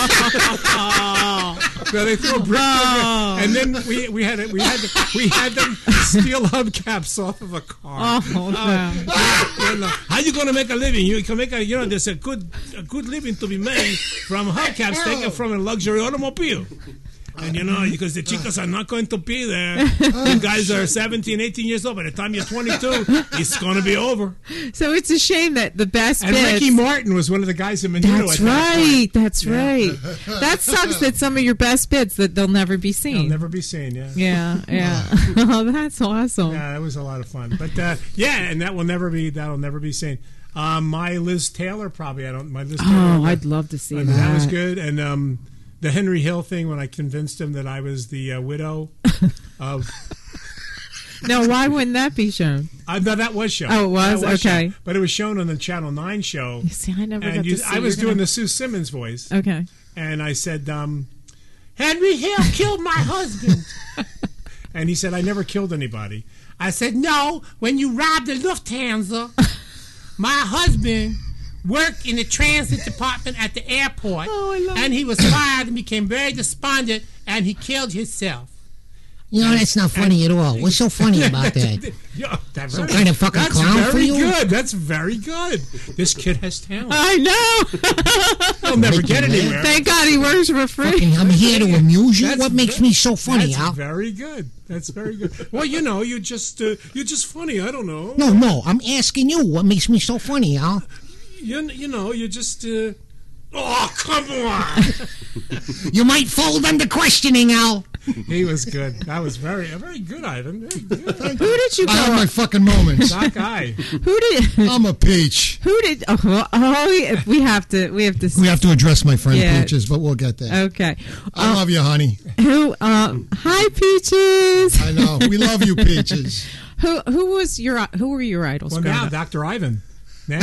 So they threw a brick, Oh. and then we we had it. We had we had them steal hubcaps off of a car. Oh, no. You know, how you gonna make a living? You can make a, you know, there's a good a good living to be made from hubcaps taken from a luxury automobile. And you know, because the chicas are not going to be there. You guys are seventeen, eighteen years old. By the time you're twenty-two, it's going to be over. So it's a shame that the best And bits. Ricky Martin was one of the guys in Menudo. That's at that time. right. That's right. That sucks that some of your best bits that they'll never be seen. They'll never be seen, yeah. Yeah, yeah. Oh, that's awesome. Yeah, that was a lot of fun. But uh, yeah, and that will never be that'll never be seen. Um, my Liz Taylor probably I don't my Liz Taylor. Oh, I'd love to see uh, that. that was good. And um, the Henry Hill thing, when I convinced him that I was the uh, widow of. No, why wouldn't that be shown? Uh, no, that was shown. Oh, it was? That Okay. shown. But it was shown on the Channel Nine show. You see, I never And got you, to see. I was You're doing gonna- the Sue Simmons voice. Okay. And I said, um, Henry Hill killed my husband. And he said, I never killed anybody. I said, no, when you robbed the Lufthansa, my husband worked in the transit department at the airport. Oh, I love and he was fired and became very despondent, and he killed himself. You know, that's not funny at all. What's so funny about that? Yeah, that's Some very- kind of fucking that's clown very for you? good. That's very good. This kid has talent. I know. He'll never Make get you mad. anywhere. Thank God he works for free. Fucking, I'm here to amuse you. That's What makes ve- me so funny, That's Al? very good. That's very good. Well, you know, you just uh, you're just funny. I don't know. No, no, I'm asking you. What makes me so funny, Al? You you know, you just. Uh, oh, come on! You might fold under questioning, Al. He was good. That was very very good, Ivan. Very good. Who did you I have go? my fucking moments. That guy. Who did? I'm a peach. Who did? Oh, well, oh, yeah, we have to. We have to. We have to address my friend Yeah. Peaches, but we'll get there. Okay. I Uh, love you, honey. who? Uh, hi, Peaches. I know. We love you, Peaches. Who? Who was your? Who were your idols? Well, growing now up? Doctor Ivan. Now.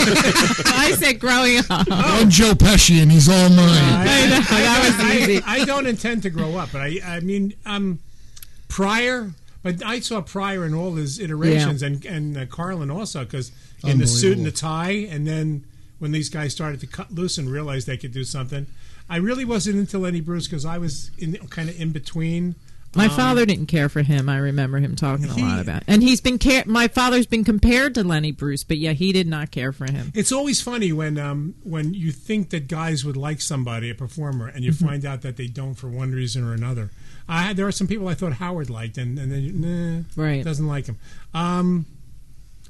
I said growing up. I'm Joe Pesci, and he's all mine. I know, that was I, easy. I don't intend to grow up, but I, I mean, um, Pryor. But I saw Pryor in all his iterations, and and uh, Carlin also, because in the suit and the tie, and then when these guys started to cut loose and realized they could do something, I really wasn't into Lenny Bruce because I was in kind of in between. My Um, father didn't care for him. I remember him talking a He- lot about, it. And he's been care. My father's been compared to Lenny Bruce, but yeah, he did not care for him. It's always funny when um, when you think that guys would like somebody, a performer, and you Mm-hmm. find out that they don't for one reason or another. I had, there are some people I thought Howard liked, and, and then nah, Right. doesn't like him. Um,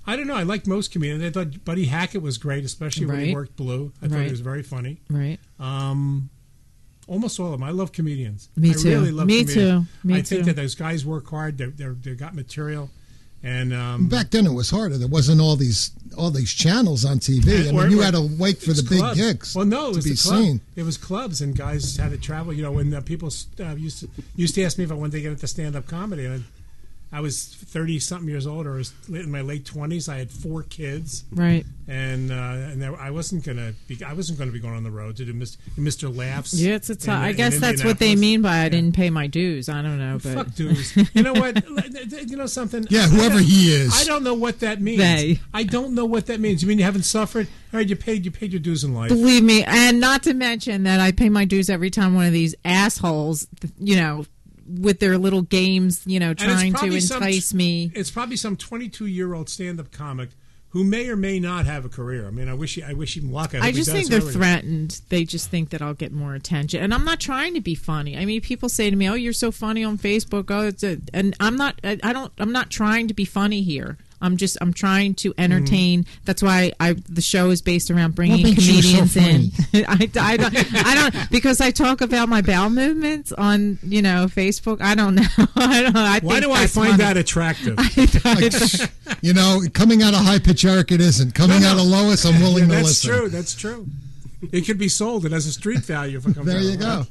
I don't know. I liked most comedians. I thought Buddy Hackett was great, especially when he Right. worked Blue. I thought Right. he was very funny. Right. Um, almost all of them. I love comedians. Me I too. really love Me comedians. too. Me I think too. that those guys work hard. They're, they're, they've got material. And um, Back then, it was harder. There wasn't all these all these channels on T V. I Or- mean, you or- had to wait for it's the big clubs. gigs. Well, no, it to was be the club. seen. It was clubs, and guys had to travel. You know, when uh, people uh, used to used to ask me if I wanted to get into stand up comedy, and I was thirty something years old, or I was in my late twenties. I had four kids, Right. and uh, and there, I wasn't gonna be I wasn't gonna be going on the road to do Mister Mister Laughs. Yeah, it's a t- in- I in guess that's what they Indianapolis. mean by I didn't pay my dues. I don't know, but Fuck dudes. You know what? You know something? Yeah, whoever he is. I don't know what that means. They. I don't know what that means. You mean you haven't suffered? All right, you paid. You paid your dues in life. believe me, and not to mention that I pay my dues every time one of these assholes, you know, with their little games, you know, And it's trying to probably some- entice me. It's probably some twenty-two-year-old stand-up comic who may or may not have a career. I mean, I wish he, I wish him luck. I, I hope he just does think they're already. threatened. They just think that I'll get more attention, and I'm not trying to be funny. I mean, people say to me, "Oh, you're so funny on Facebook." Oh, it's a, and I'm not. I, I don't. I'm not trying to be funny here. I'm just. I'm trying to entertain. That's why I. The show is based around bringing What makes you so comedians in. I, I don't. I don't because I talk about my bowel movements on you know Facebook. I don't know. I don't. I Why think do I that's find funny. that attractive? Like, you know, coming out of high pitch Eric, it isn't. Coming No, no. out of Lois, I'm willing Yeah, to that's listen. true. That's true. It could be sold. It has a street value if it comes There out. you go.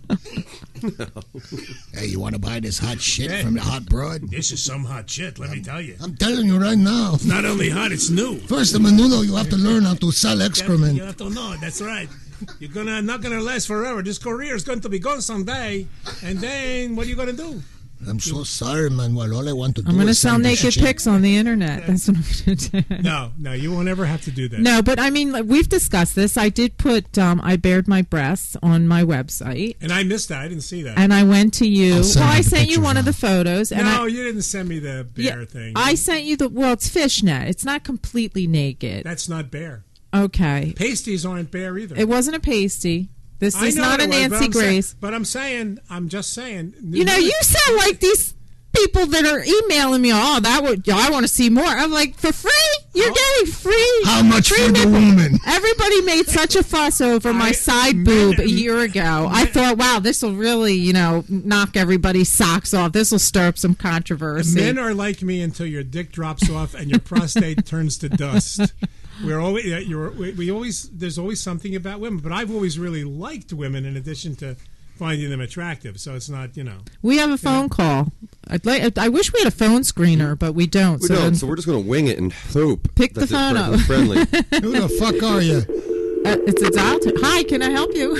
Hey, you want to buy this hot shit Hey. from the hot broad? This is some hot shit. Let me tell you. I'm telling you right now. Not only hot, it's new. First, a menudo, you have to learn how to sell You excrement. have to know. That's right. You're gonna not gonna last forever. This career is going to be gone someday. And then what are you gonna do? I'm so sorry, Manuel. All I want to do I'm going to is sell send this naked shit. pics on the internet. That's what I'm going to do. No, no, you won't ever have to do that. No, but I mean, like, we've discussed this. I did put um, I bared my breasts on my website, And I missed that. I didn't see that. and I went to you. I'll send Well, you I the sent you pictures one of now. the photos, and no, I, you didn't send me the bear yeah, thing. I sent you the. Well, it's fishnet. It's not completely naked. That's not bear. Okay, Pasties aren't bear either. it wasn't a pasty. This I is know not a it was, but Nancy I'm saying- Grace. but I'm saying, I'm just saying. You know, you sound like these people that are emailing me. Oh, that would I want to see more. I'm like, for free? You're Oh. getting free. How much free for the nipple. woman? Everybody made such a fuss over my I- side men- boob a year ago. I men- thought, wow, this will really, you know, knock everybody's socks off. This will stir up some controversy. Men are like me until your dick drops off and your prostate turns to dust. We're always, yeah, you're, we, we always, there's always something about women, but I've always really liked women in addition to finding them attractive. So it's not, you know. we have a phone call. I'd like. I wish we had a phone screener, but we don't. We so don't, then- so we're just going to wing it and hope. Pick the that it's phone up. friendly. Who the fuck are you? uh, it's a dial. T- Hi, can I help you?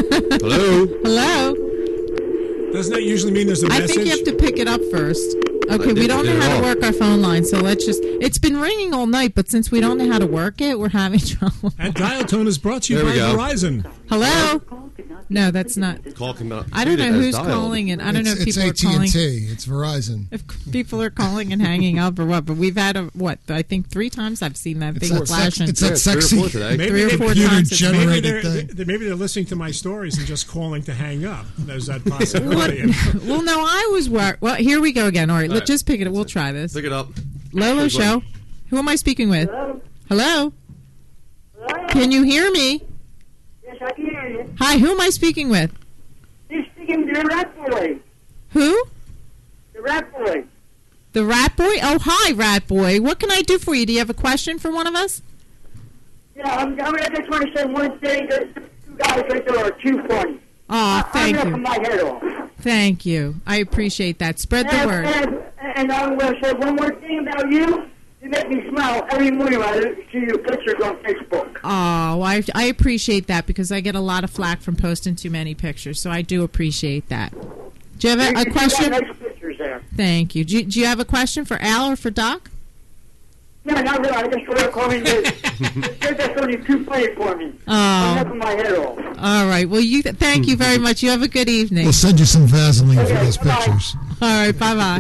Hello? Hello. Doesn't that usually mean there's a I message? think you have to pick it up first. Okay, we did- don't did know it how to all. work our phone line, so let's just. It's been ringing all night, but since we don't know how to work it, we're having trouble. And Dial Tone is brought to you There by we go. Verizon. Hello? No, that's not. Call come out. I don't treat it know as who's dialed. calling it. I don't know if It's, people it's are A T calling. and T. It's Verizon. If people are calling and hanging up or what, but we've had a what? I think three times I've seen that It's thing that, sex, flashing. it's Yeah, that three or sexy four today. Maybe Three or they- four computer times. It's- Maybe generated they're, thing. they- maybe they're listening to my stories and just calling to hang up. There's that What? possibility. Well, no, I was work. Well, here we go again. All right, All let right. just pick it up. We'll try this. Pick it up. Lolo Good Show. luck. Who am I speaking with? Hello? Hello? Hello? Can you hear me? Yes, I can hear you. Hi, who am I speaking with? You're speaking to the rat boy. Who? The rat boy. The Rat Boy? Oh, hi, Rat Boy. What can I do for you? Do you have a question for one of us? Yeah, I'm, I'm, I just want to say one thing. There's two guys right there are too funny. Oh, thank I'm you. my head off. Thank you. I appreciate that. Spread the and, word. And, and I'm going to say one more thing about you. You make me smile every morning when I see your pictures on Facebook. Oh, I, I appreciate that because I get a lot of flack from posting too many pictures, so I do appreciate that. Do you have a, a You question? got nice pictures there. Thank you. Do, you. do you have a question for Al or for Doc? No, not really. I just want to call in. They're just only too funny for me. I'm Oh, knocking my head off. all right. Well, you. Thank you very much. You have a good evening. We'll send you some Vaseline for Okay, those bye. pictures. All right. Bye bye.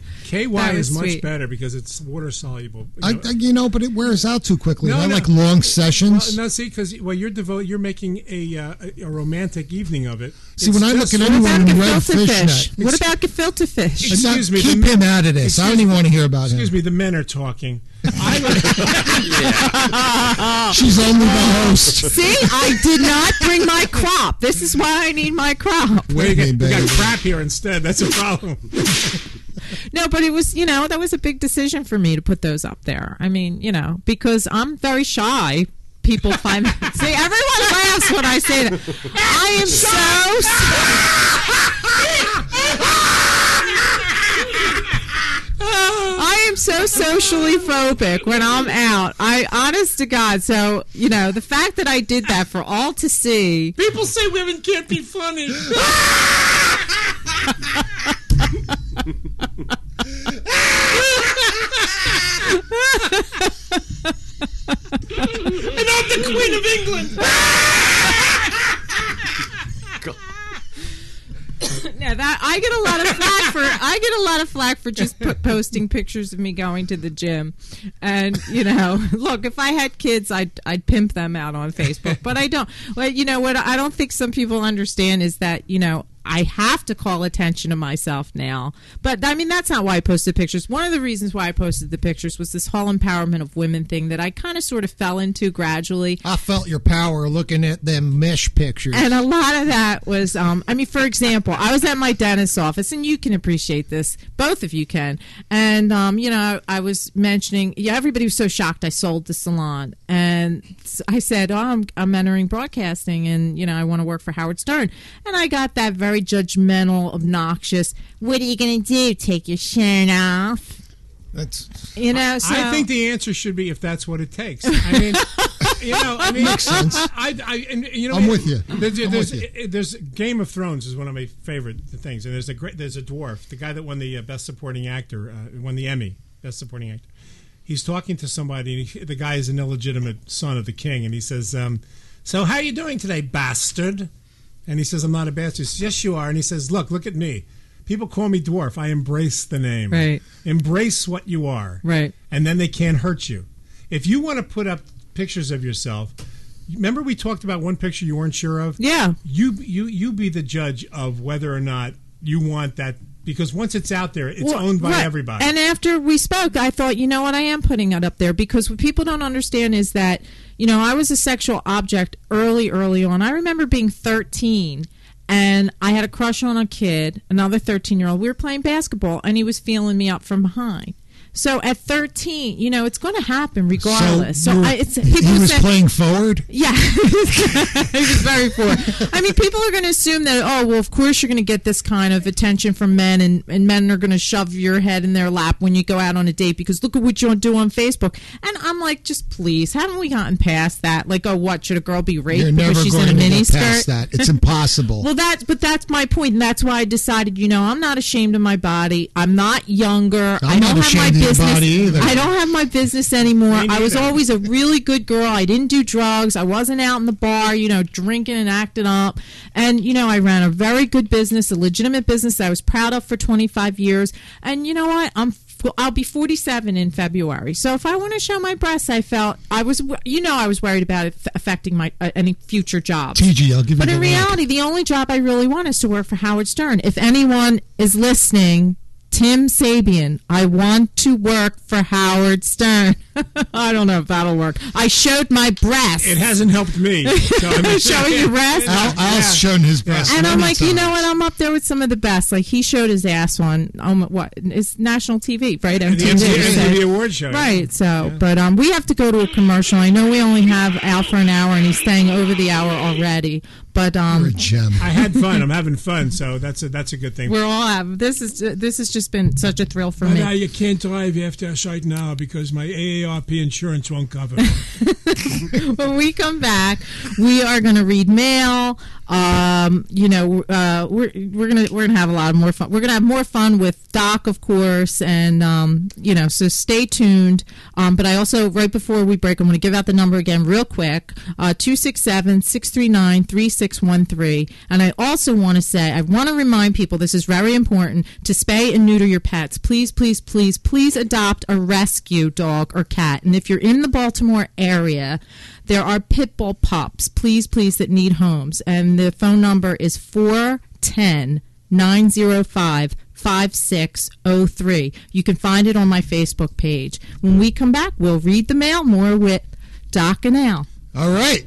K Y That is was much sweet. better because it's water soluble. You I, know. I, you know, but it wears out too quickly. No, I no. like long sessions. Well, no, see, because well, you're devo- you're making a, uh, a a romantic evening of it. See, It's when I look just- at What anyone about in red gefilte fishnet, fish? What Ex- about gefilte fish? Excuse me, keep the- him out of this. I don't excuse- even want to hear about Excuse him. me, the men are talking. I She's only the host. See, I did not bring my crop. This is why I need my crop. We got, we got crap here instead. That's a problem. No, but it was, you know, that was a big decision for me to put those up there. I mean, you know, because I'm very shy. People find see, everyone laughs when I say that. I am so. I am so socially phobic when I'm out. I, honest to God. So, you know, the fact that I did that for all to see. People say women can't be funny. And I'm the Queen of England. No, that I get a lot of flack for. I get a lot of flack for just p- posting pictures of me going to the gym, and you know, look, if I had kids, I'd I'd pimp them out on Facebook, but I don't. Well, you know what? I don't think some people understand is that you know. I have to call attention to myself now. But, I mean, that's not why I posted pictures. One of the reasons why I posted the pictures was this whole empowerment of women thing that I kind of sort of fell into gradually. I felt your power looking at them mesh pictures. And a lot of that was, um, I mean, for example, I was at my dentist's office, and you can appreciate this. Both of you can. And, um, you know, I was mentioning, yeah, everybody was so shocked I sold the salon. And I said, oh, I'm, I'm entering broadcasting, and, you know, I want to work for Howard Stern. And I got that very judgmental, obnoxious, what are you going to do, take your shirt off? That's, you know, so. I think the answer should be if that's what it takes. I mean, you know, I mean, makes sense. I, I, and, you know, I'm with you. There's, I'm there's, with you. there's Game of Thrones is one of my favorite things, and there's a great, there's a dwarf, the guy that won the uh, Best Supporting Actor, uh, won the Emmy, Best Supporting Actor. He's talking to somebody, and he, the guy is an illegitimate son of the king, and he says, um, "So how are you doing today, bastard?" And he says, "I'm not a bastard." He says, "Yes, you are." And he says, "Look, look at me. People call me dwarf. I embrace the name. Right. Embrace what you are. Right. And then they can't hurt you. If you want to put up pictures of yourself, remember we talked about one picture you weren't sure of? Yeah. You you you be the judge of whether or not you want that, because once it's out there, it's Well, owned by right. everybody. And after we spoke, I thought, you know what, I am putting it up there, because what people don't understand is that, you know, I was a sexual object early, early on. I remember being thirteen, and I had a crush on a kid, another thirteen-year-old. We were playing basketball, and he was feeling me up from behind. So at thirteen, you know, it's going to happen regardless. So, you were- I, it's, he people was say, playing forward? Yeah, he was very forward. I mean, people are going to assume that, oh, well, of course you're going to get this kind of attention from men, and, and men are going to shove your head in their lap when you go out on a date because look at what you do on Facebook. And I'm like, just please, haven't we gotten past that? Like, oh, what, should a girl be raped You're because never she's going in a to mini get past skirt? that. It's impossible. Well, that's but that's my point, and that's why I decided, you know, I'm not ashamed of my body. I'm not younger. I'm I don't not have ashamed my of your business. body either. I don't have my business anymore. Me I was neither. always a really good girl. I didn't do drugs. I wasn't out in the bar, you know, drinking and acting up. And you know, I ran a very good business, a legitimate business that I was proud of for twenty-five years. And you know what? I'm I'll be forty-seven in February. So if I want to show my breasts, I felt I was, you know, I was worried about it affecting my uh, any future jobs. T G, I'll give you But the in look. reality, the only job I really want is to work for Howard Stern. If anyone is listening, Tim Sabian, I want to work for Howard Stern. I don't know if that'll work. I showed my breasts. It hasn't helped me. So, I mean, Showing your breasts? Al, Al's Yeah. shown his breast. And I'm many like, you know times. what? I'm up there with some of the best. Like, he showed his ass on, um, what, it's national T V, right? the M T V. M T V So- M T V award show. Right, so, but um, we have to go to a commercial. I know we only have Al for an hour, and he's staying over the hour already. But um, You're a gem. I had fun. I'm having fun, so that's a that's a good thing. we're all have this is this has just been such a thrill for But me. uh, you can't drive after a certain hour because my A A R P insurance won't cover it. When we come back, we are going to read mail. Um, you know, uh, we're we're gonna we're gonna have a lot of more fun. We're gonna have more fun with Doc, of course, and um, you know, so stay tuned. Um, but I also, right before we break, I'm going to give out the number again real quick: uh, two six seven, six three nine, three six one three. And I also want to say, I want to remind people, this is very important, to spay and neuter your pets. Please, please, please, please adopt a rescue dog or cat. And if you're in the Baltimore area, there are pit bull pups, please, please, that need homes. And the phone number is four one zero, nine zero five, five six oh three. You can find it on my Facebook page. When we come back, we'll read the mail more with Doc and Al. All right.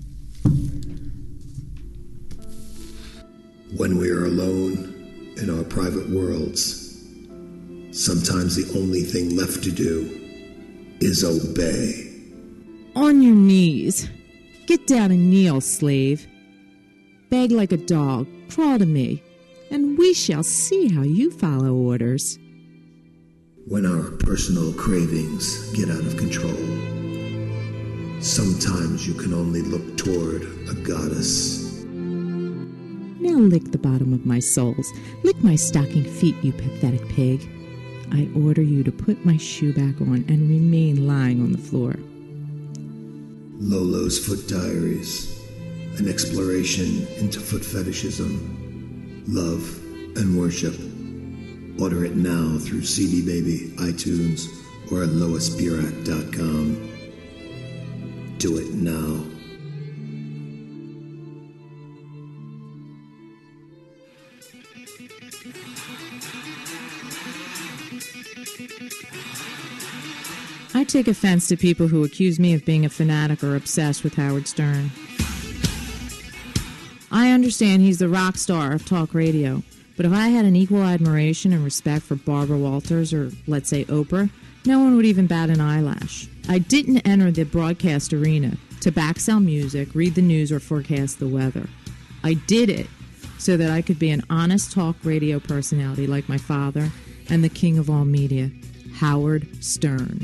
When we are alone in our private worlds, sometimes the only thing left to do is obey. On your knees. Get down and kneel, slave. Beg like a dog, crawl to me, and we shall see how you follow orders. When our personal cravings get out of control, sometimes you can only look toward a goddess. Now lick the bottom of my soles. Lick my stocking feet, you pathetic pig. I order you to put my shoe back on and remain lying on the floor. Lolo's Foot Diaries, an exploration into foot fetishism, love, and worship. Order it now through C D Baby, iTunes, or at lois burak dot com. Do it now. I take offense to people who accuse me of being a fanatic or obsessed with Howard Stern. I understand he's the rock star of talk radio, but if I had an equal admiration and respect for Barbara Walters or, let's say, Oprah, no one would even bat an eyelash. I didn't enter the broadcast arena to backsell music, read the news, or forecast the weather. I did it so that I could be an honest talk radio personality like my father and the king of all media, Howard Stern.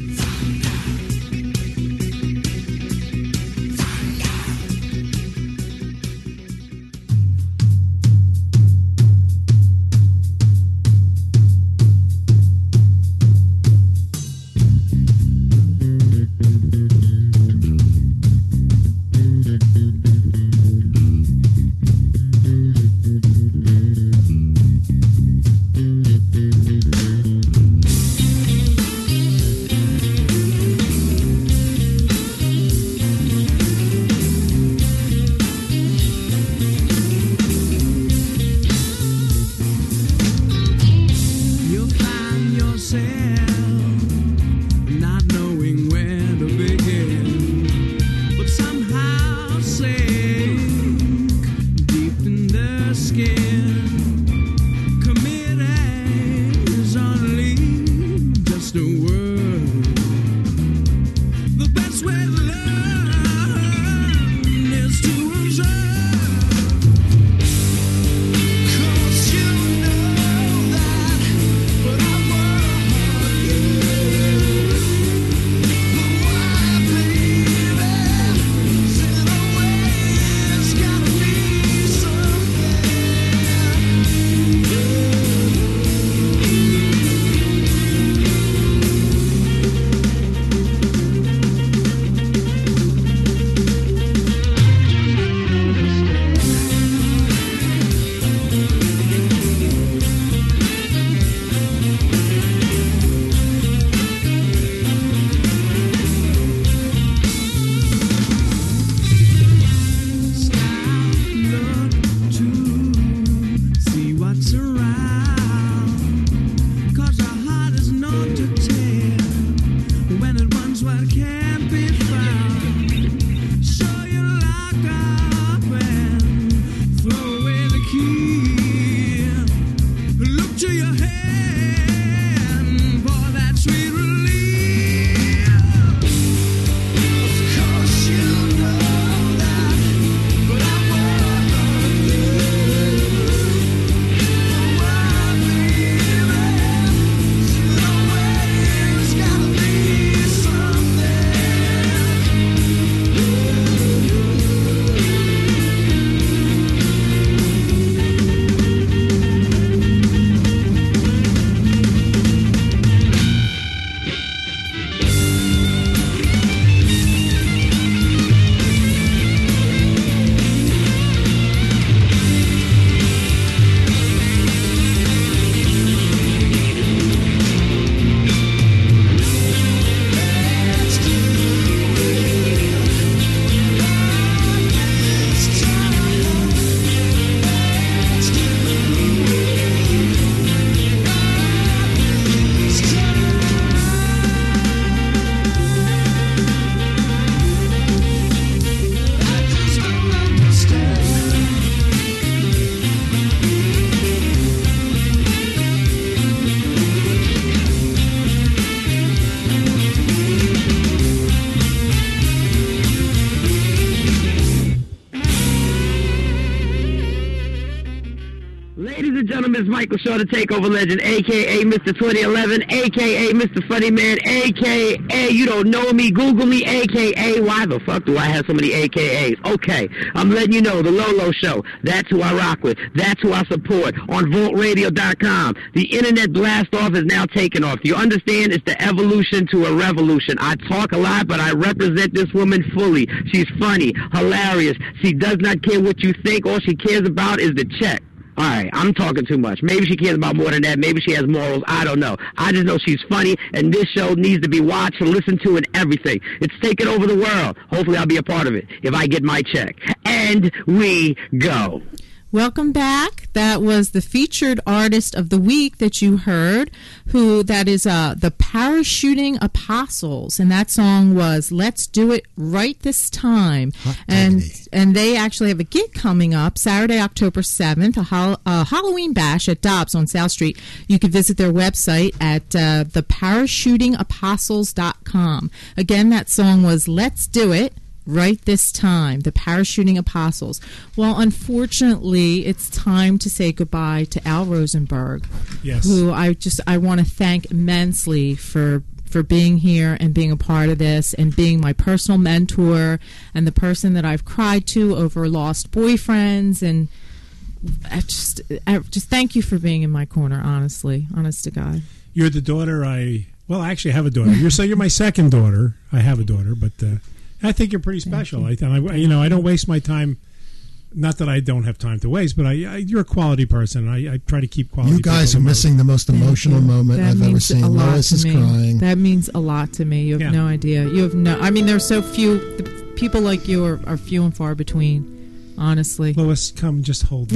Michael Shaw, the Takeover Legend, a k a. Mister twenty eleven, a k a. Mister Funny Man, a k a. You don't know me, Google me, a k a. Why the fuck do I have so many A K As? Okay, I'm letting you know, the Lolo Show, that's who I rock with. That's who I support on Volt Radio dot com. The internet blast off is now taking off. You understand? It's the evolution to a revolution. I talk a lot, but I represent this woman fully. She's funny, hilarious. She does not care what you think. All she cares about is the check. All right, I'm talking too much. Maybe she cares about more than that. Maybe she has morals. I don't know. I just know she's funny, and this show needs to be watched and listened to and everything. It's taking over the world. Hopefully I'll be a part of it if I get my check. And we go. Welcome back. That was the featured artist of the week that you heard, who that is uh, the Parachuting Apostles, and that song was "Let's Do It Right This Time." Hot and diggity. and they actually have a gig coming up Saturday, October seventh, a, hol- a Halloween bash at Dobbs on South Street. You can visit their website at uh, the parachuting apostles dot com. Again, that song was "Let's Do It Right This Time," the Parachuting Apostles. Well, unfortunately, it's time to say goodbye to Al Rosenberg, Yes. who I just I want to thank immensely for for being here and being a part of this and being my personal mentor and the person that I've cried to over lost boyfriends. And I just I just thank you for being in my corner, honestly, honest to God. You're the daughter I... Well, I actually have a daughter. You're so you're my second daughter. I have a daughter, but uh, I think you're pretty special. I, I, you know, I don't waste my time. Not that I don't have time to waste, but I, I you're a quality person. I, I try to keep quality. You guys are people missing the most emotional moment That I've ever means seen. a lot Lois to is me. crying. That means a lot to me. You have Yeah. no idea. You have no. I mean, there's so few the people like you are, are few and far between. Honestly, Lois, come just hold me.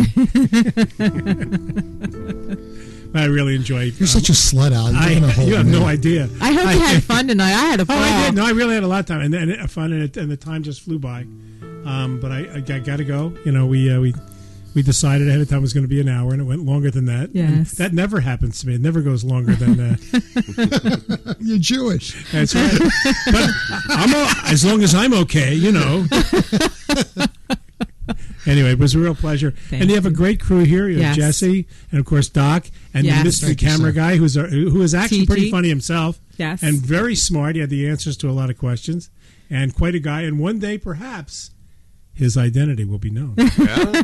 I really enjoyed. You're such a slut, Al. You're I, gonna hold you have me. no idea. I hope you had fun tonight. I had a Oh, ball. I did. No, I really had a lot of time, and, and, and fun, and, it, and the time just flew by. Um, but I, I, got to go. You know, we uh, we we decided ahead of time it was going to be an hour, and it went longer than that. And Yes. that never happens to me. It never goes longer than. Uh, You're Jewish. That's right. But I'm all, as long as I'm okay, you know. Anyway, it was a real pleasure. Thank and you have you. a great crew here. You have Yes. Jesse, and of course Doc, and Yes. the mystery Thank you, camera sir. guy, who's a, who is actually T G. pretty funny himself. Yes. And very smart. He had the answers to a lot of questions, and quite a guy. And one day, perhaps, his identity will be known. Yeah?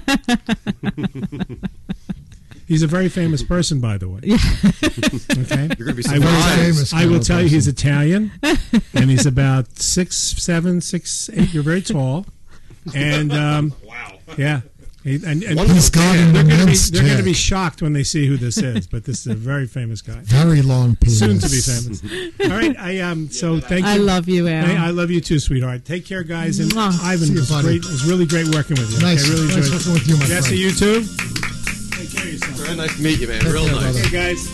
He's a very famous person, by the way. Okay, You're going to be I will, surprised. famous I kind will of tell you, he's person. Italian, and he's about six, seven, six, eight. You're very tall, and um, Wow. yeah, he, and, and He's got an they're going to be immense they're going to be dick. shocked when they see who this is. But this is a very famous guy, Very long penis. soon to be famous. All right, I um, so thank you. I love you, Al. Hey, I love you too, sweetheart. Take care, guys. And Mwah. Ivan, See it you, was buddy. great. It was really great working with you. Nice- okay, I really nice enjoyed it. working with you, my Jesse, friend. you too. Take care of yourself. Very nice to meet you, man. Take Real care, nice. brother. Hey, guys.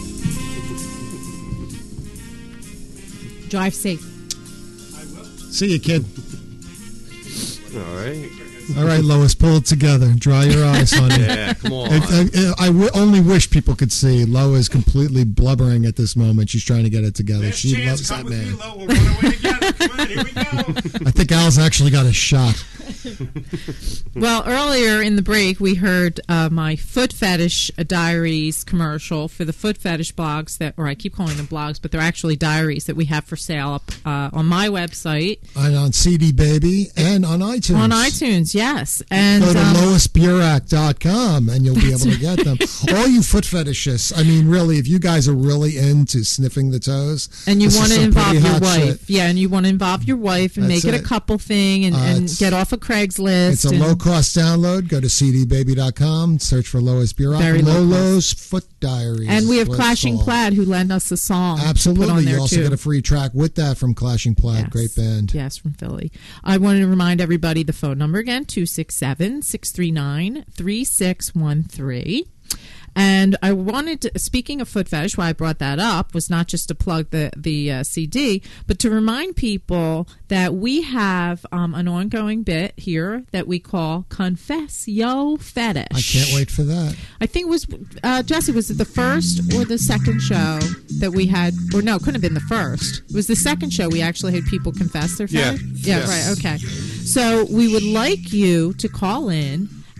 Drive safe. See you, kid. All right. All right, Lois, pull it together. Dry your eyes, honey. Yeah, come on. I, I, I w- only wish people could see Lois is completely blubbering at this moment. She's trying to get it together. Last She chance, loves come that with me, man. Lo. We'll run away together. Come on, here we go. I think Al's actually got a shot. Well, earlier in the break, we heard uh, my Foot Fetish Diaries commercial for the Foot Fetish blogs that, or I keep calling them blogs, but they're actually diaries that we have for sale up uh, on my website. And on C D Baby and on iTunes. On iTunes, yes. And Go to um, lois burak dot com and you'll be able to get them. All you foot fetishists, I mean, really, if you guys are really into sniffing the toes, and you this want is to some involve pretty your hot wife. shit. Yeah, and you want to involve your wife and That's make it, it. a couple thing and, Uh, and it's- get off of Craigslist. It's a and- low cost download. Go to c d baby dot com, search for Lois Burak. Very low Lolo's Foot Diaries. And we is have what it's Clashing called. Plaid who lent us a song. to put on Absolutely. there You also too. get a free track with that from Clashing Plaid. Yes. Great band. Yes, from Philly. I wanted to remind everybody the phone number again, two six seven, six three nine, three six one three. And I wanted to, speaking of foot fetish, why I brought that up was not just to plug the, the uh, C D, but to remind people that we have um, an ongoing bit here that we call Confess Yo Fetish. I can't wait for that. I think it was, uh, Jesse, was it the first or the second show that we had, or no, it couldn't have been the first. It was the second show we actually had people confess their Yeah. fetish? Yeah, Yes. right, okay. So we would like you to call in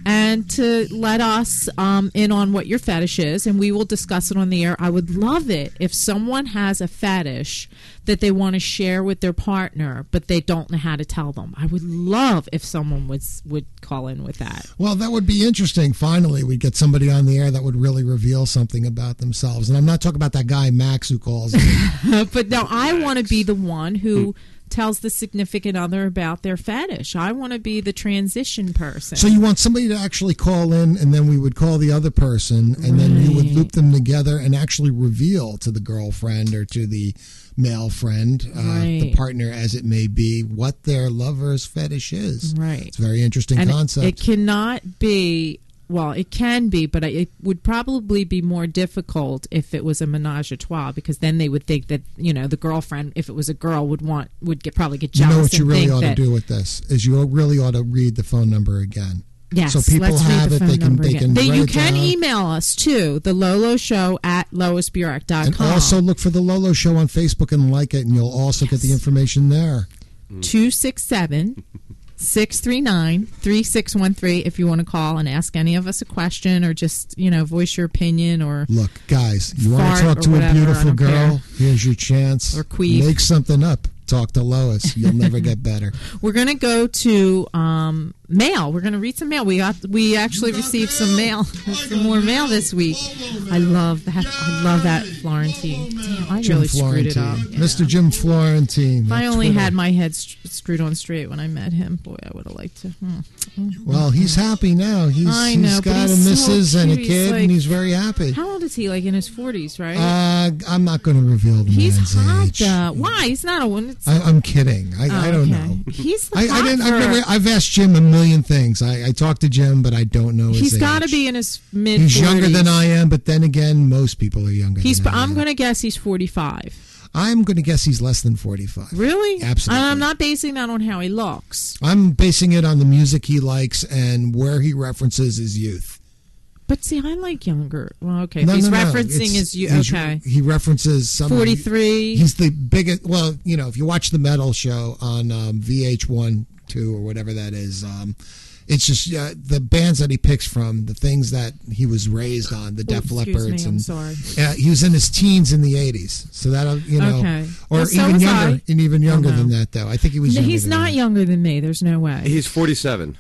and to let us um, in on what your fetish is, and we will discuss it on the air. I would love it if someone has a fetish that they want to share with their partner, but they don't know how to tell them. I would love if someone would would call in with that. Well, that would be interesting. Finally, we'd get somebody on the air that would really reveal something about themselves. And I'm not talking about that guy Max who calls in. But no, I want to be the one who tells the significant other about their fetish. I want to be the transition person. So you want somebody to actually call in, and then we would call the other person, and right. then you would loop them together and actually reveal to the girlfriend or to the male friend, uh, right. the partner as it may be, what their lover's fetish is. Right. It's a very interesting and concept. It, it cannot be... Well, it can be, but it would probably be more difficult if it was a menage a trois, because then they would think that, you know, the girlfriend, if it was a girl, would want would get probably get jealous. You know what and you really think ought that, to do with this is you really ought to read the phone number again. Yes, so people let's have read the it. phone They can. number They again. can. They, write you it can down. email us too, the Lolo Show at lois burek dot com. And also look for the Lolo Show on Facebook and like it, and you'll also yes. get the information there. Two six seven. six three nine, three six one three if you want to call and ask any of us a question or just, you know, voice your opinion or look, guys, you want to fart talk to whatever, a beautiful girl? care. Here's your chance. Or queef. Make something up. Talk to Lois. You'll never get better. We're going to go to um, mail. We're going to read some mail. We got we actually received some mail, some more mail this week. I love that. I love that Florentine. Damn, I Jim really screwed it up. Florentine. Mister Jim Florentine. If I only Twitter. had my head st- screwed on straight when I met him, boy, I would have liked to. Hmm. Well, he's happy now. He's, I know, he's but got he's a missus so and a cute. kid, He's like- and he's very happy. How old is he? Like in his forties, right? Uh, I'm not going to reveal the He's man's hot. age. Uh, why? He's not a one. It's- I, I'm kidding. I, Oh, I don't okay. know. He's I, I hot didn't. I've for- never. I've asked Jim a million things. I, I talked to Jim, but I don't know his He's age. got to be in his mid. He's younger than I am, but then again, most people are younger. He's. than I I'm am. going to guess he's forty-five. I'm going to guess he's less than forty-five. Really? Absolutely. And I'm not basing that on how he looks. I'm basing it on the music he likes and where he references his youth. But see, I like younger. Well, okay. No, if he's no, no. referencing It's- his you. he's- Okay. He references some forty-three. He's the biggest. Well, you know, if you watch the metal show on um, V H one, two, or whatever that is, um, it's just uh, the bands that he picks from, the things that he was raised on, the Def Oh, excuse Leppard. me, I'm sorry. Uh, he was in his teens in the eighties, so that you know, Okay. or Well, so even was younger, I. and even younger Oh, no. than that. Though I think he was. No, Younger he's than not that. younger than me. There's no way. He's forty-seven.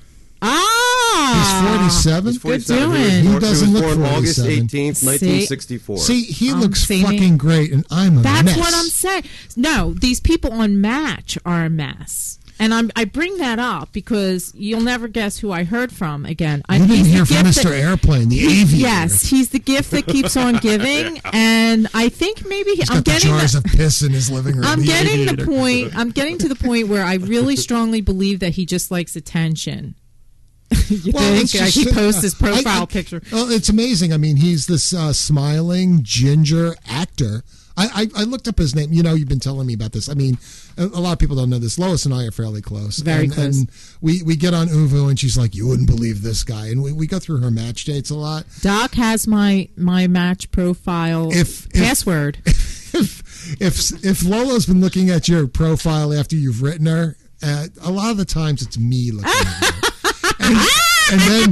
Ah, He's forty-seven. He's forty-seven. doing. He, was He born, doesn't he was look born August forty-seven. eighteenth, nineteen sixty-four. See, he Um, looks see me? fucking great, and I'm a That's mess. what I'm saying. No, these people on Match are a mess. And I'm, I bring that up because you'll never guess who I heard from again. I, You didn't he's the hear from gift Mister that- Airplane, the he- aviator. Yes, he's the gift that keeps on giving. And I think maybe He's I'm got the getting jars the, of piss in his living room. I'm the getting aviator. the point. I'm getting to the point where I really strongly believe that he just likes attention. you Well, think? it's Like just, he posts uh, his profile I- I- picture. Well, it's amazing. I mean, he's this uh, smiling ginger actor. I, I, I looked up his name. You know, you've been telling me about this. I mean, a, a lot of people don't know this. Lois and I are fairly close. Very and, close. And we, we get on Uvu, and she's like, "You wouldn't believe this guy." And we, we go through her match dates a lot. Doc has my my Match profile If- if- password. If if if Lola's been looking at your profile after you've written her, uh, a lot of the times it's me looking at her. And, and then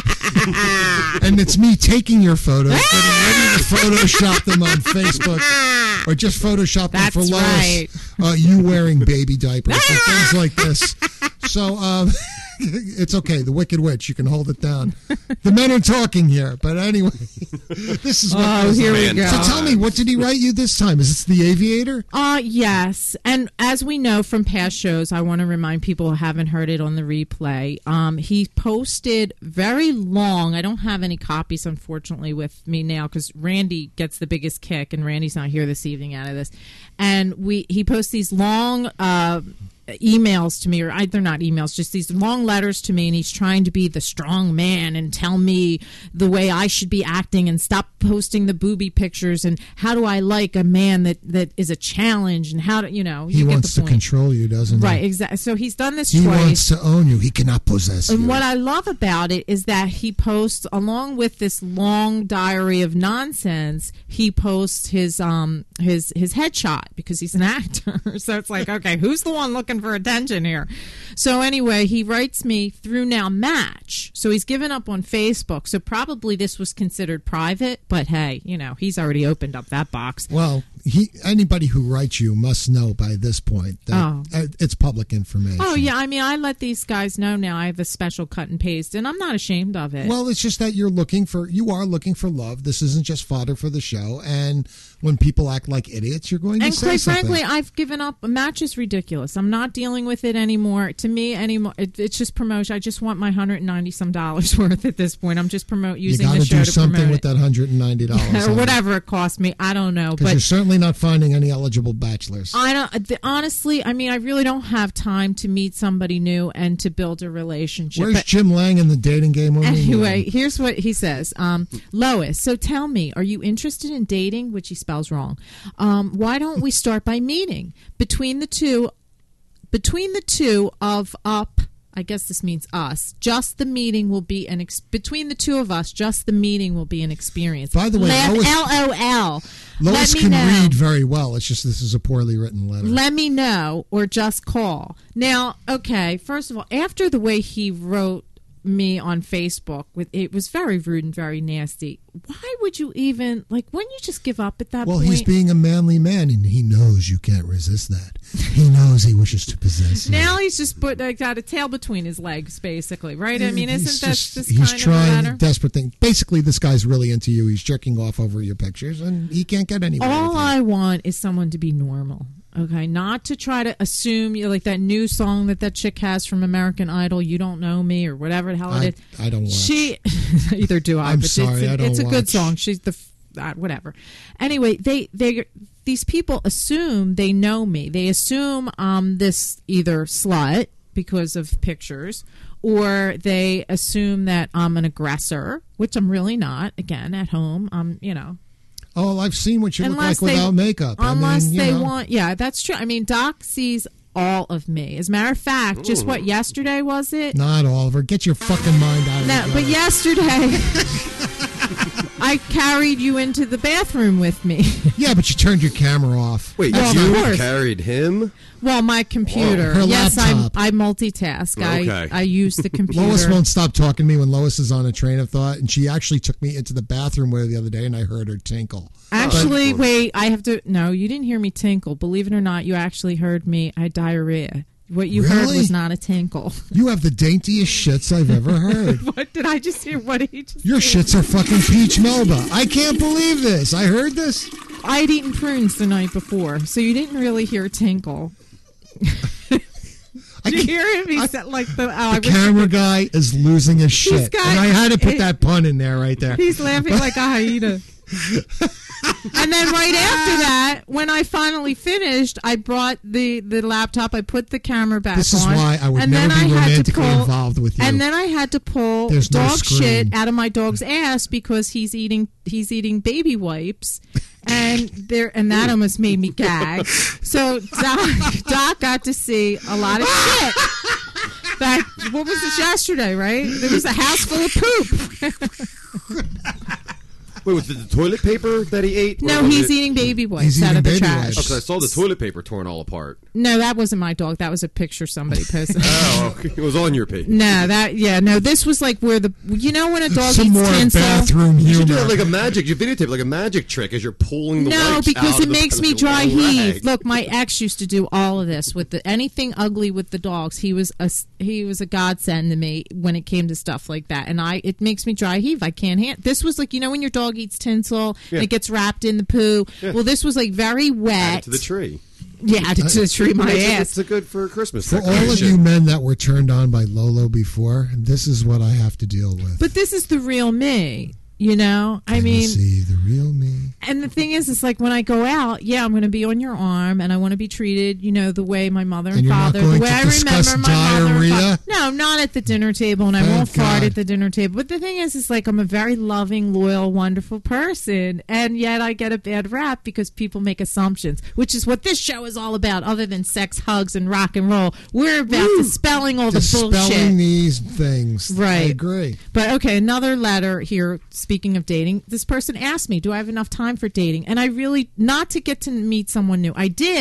and it's me taking your photos, getting ready to Photoshop them on Facebook, or just Photoshop them for That's Lois. right. Uh, you wearing baby diapers or things like this. So um, it's okay. The Wicked Witch, you can hold it down. The men are talking here, but anyway, this is what. Oh, goes here on. we go. So tell me, what did he write you this time? Is this the Aviator? Uh, yes. And as we know from past shows, I want to remind people who haven't heard it on the replay. Um, he posted very long. I don't have any copies, unfortunately, with me now because Randy gets the biggest kick, and Randy's not here this evening out of this. And we he posts these long uh, emails to me, or I, they're not emails, just these long letters to me, and he's trying to be the strong man and tell me the way I should be acting and stop posting the booby pictures and how do I like a man that, that is a challenge and how to, you know, He you wants get to the point. control you, doesn't he? Right, exactly. So he's done this He twice. wants to own you. He cannot possess And you. what I love about it is that he posts, along with this long diary of nonsense, he posts his um his his headshot because he's an actor. So it's like, okay, who's the one looking looking for attention here. So anyway, he writes me through now Match. So he's given up on Facebook. So probably this was considered private, but hey, you know, he's already opened up that box. Well, he anybody who writes you must know by this point that Oh. uh, it's public information. Oh yeah, I mean, I let these guys know now. I have a special cut and paste, and I'm not ashamed of it. Well, it's just that you're looking for you are looking for love. This isn't just fodder for the show. And when people act like idiots, you're going to and say quite something. frankly, I've given up. Match is ridiculous. I'm not dealing with it anymore. To me, anymore, it, it's just promotion. I just want my hundred and ninety some dollars worth at this point. I'm just promote you using got the to show do to something promote with that hundred and ninety dollars or whatever it cost me. I don't know, because but you're certainly not finding any eligible bachelors. I don't. The, honestly, I mean, I really don't have time to meet somebody new and to build a relationship. Where's But Jim Lang in the dating game? When we need anyway, him? here's what he says. Um, Lois, so tell me, are you interested in dating? Which he spells wrong. Um, why don't we start by meeting between the two? Between the two of up. I guess this means us. Just the meeting will be an ex- between the two of us. Just the meeting will be an experience. By the way, Laugh, Lois- L O L. Lois Let me can know. read very well. It's just this is a poorly written letter. Let me know or just call. Now, okay, first of all, after the way he wrote me on Facebook, with it was very rude and very nasty. Why would you even, like, wouldn't you just give up at that well, point? he's being a manly man, and he knows you can't resist that. He knows he wishes to possess you. Now he's just put like, got a tail between his legs, basically, right? I mean, He's isn't that just- just he's kind trying of a matter? desperate thing. Basically, this guy's really into you. He's jerking off over your pictures, and he can't get anywhere. All with you. I want is someone to be normal. Okay, not to try to assume you like that new song that that chick has from American Idol. You don't know me or whatever the hell I, it is. I don't watch. She either do I. I'm but sorry, it's a, I don't it's a good watch. song. She's the f- uh, whatever. Anyway, they they these people assume they know me. They assume I'm this either slut because of pictures, or they assume that I'm an aggressor, which I'm really not. Again, at home, I'm you know. Oh, I've seen what you look Unless like they- without makeup. Unless I mean, you they know. want, yeah, that's true. I mean, Doc sees all of me. As a matter of fact, just what yesterday was it? Not Oliver. Get your fucking mind out of No, it. but yesterday I carried you into the bathroom with me. Yeah, but you turned your camera off. Wait, Well, of you course. carried him? Well, my computer. Her yes, I laptop. I multitask. Okay. I I use the computer. Lois won't stop talking to me when Lois is on a train of thought, and she actually took me into the bathroom with her the other day, and I heard her tinkle. Actually, wait, I have to. No, you didn't hear me tinkle. Believe it or not, you actually heard me. I had diarrhea. What you heard Really? was not a tinkle. You have the daintiest shits I've ever heard. What did I just hear? What did he just Your hear? shits are fucking peach Melba. I can't believe this. I heard this. I'd eaten prunes the night before, so you didn't really hear tinkle. Did you hear him? He said like the, oh, I The wish- camera guy is losing his shit. got- and I had to put he- that pun in there right there. He's laughing like a hyena. And then right after that, when I finally finished, I brought the, the laptop. I put the camera back on. This is why I would and never then be I had to romantically pull- involved with you. And then I had to pull There's no dog screen. shit out of my dog's ass because he's eating he's eating baby wipes. And there, and that almost made me gag. So Doc, Doc got to see a lot of shit. That what was this yesterday? Right? There was a house full of poop. Wait, was it the toilet paper that he ate? Or No, was he's it- eating baby wipes He's out eating of the baby trash. wipes. Oh, 'cause I saw the toilet paper torn all apart. No, that wasn't my dog. That was a picture somebody posted. Oh, okay. It was on your page. No, that yeah, no. This was like where the you know when a dog Some eats more tinsel. bathroom You should do humor. it like a magic. You videotape like a magic trick as you're pulling the No, wipes because out it of the- makes me the dry long heave. rag. Look, my ex used to do all of this with the anything ugly with the dogs. He was a he was a godsend to me when it came to stuff like that, and I it makes me dry heave. I can't hand. This was like you know when your dog eats tinsel Yeah. and it gets wrapped in the poo. Yeah. Well, this was like very Add wet. it to the tree. Yeah, add it to the tree. My It's a- ass. It's a good for Christmas. For all of decoration. you men that were turned on by Lolo before, this is what I have to deal with. But this is the real me. You know, I Can you mean, see the real me. and the thing is, it's like when I go out, yeah, I'm going to be on your arm, and I want to be treated, you know, the way my mother and, And you're not father, going the way to I discuss remember my mother and diarrhea? father. No, not at the dinner table, and I Thank won't fart God. at the dinner table. But the thing is, it's like I'm a very loving, loyal, wonderful person, and yet I get a bad rap because people make assumptions, which is what this show is all about. Other than sex, hugs, and rock and roll, we're about Woo! dispelling all the Dispelling bullshit. these things. I Right. agree. But okay, another letter here. Speaking of dating, this person asked me, "Do I have enough time for dating?" And I really, not to get to meet someone new. I did,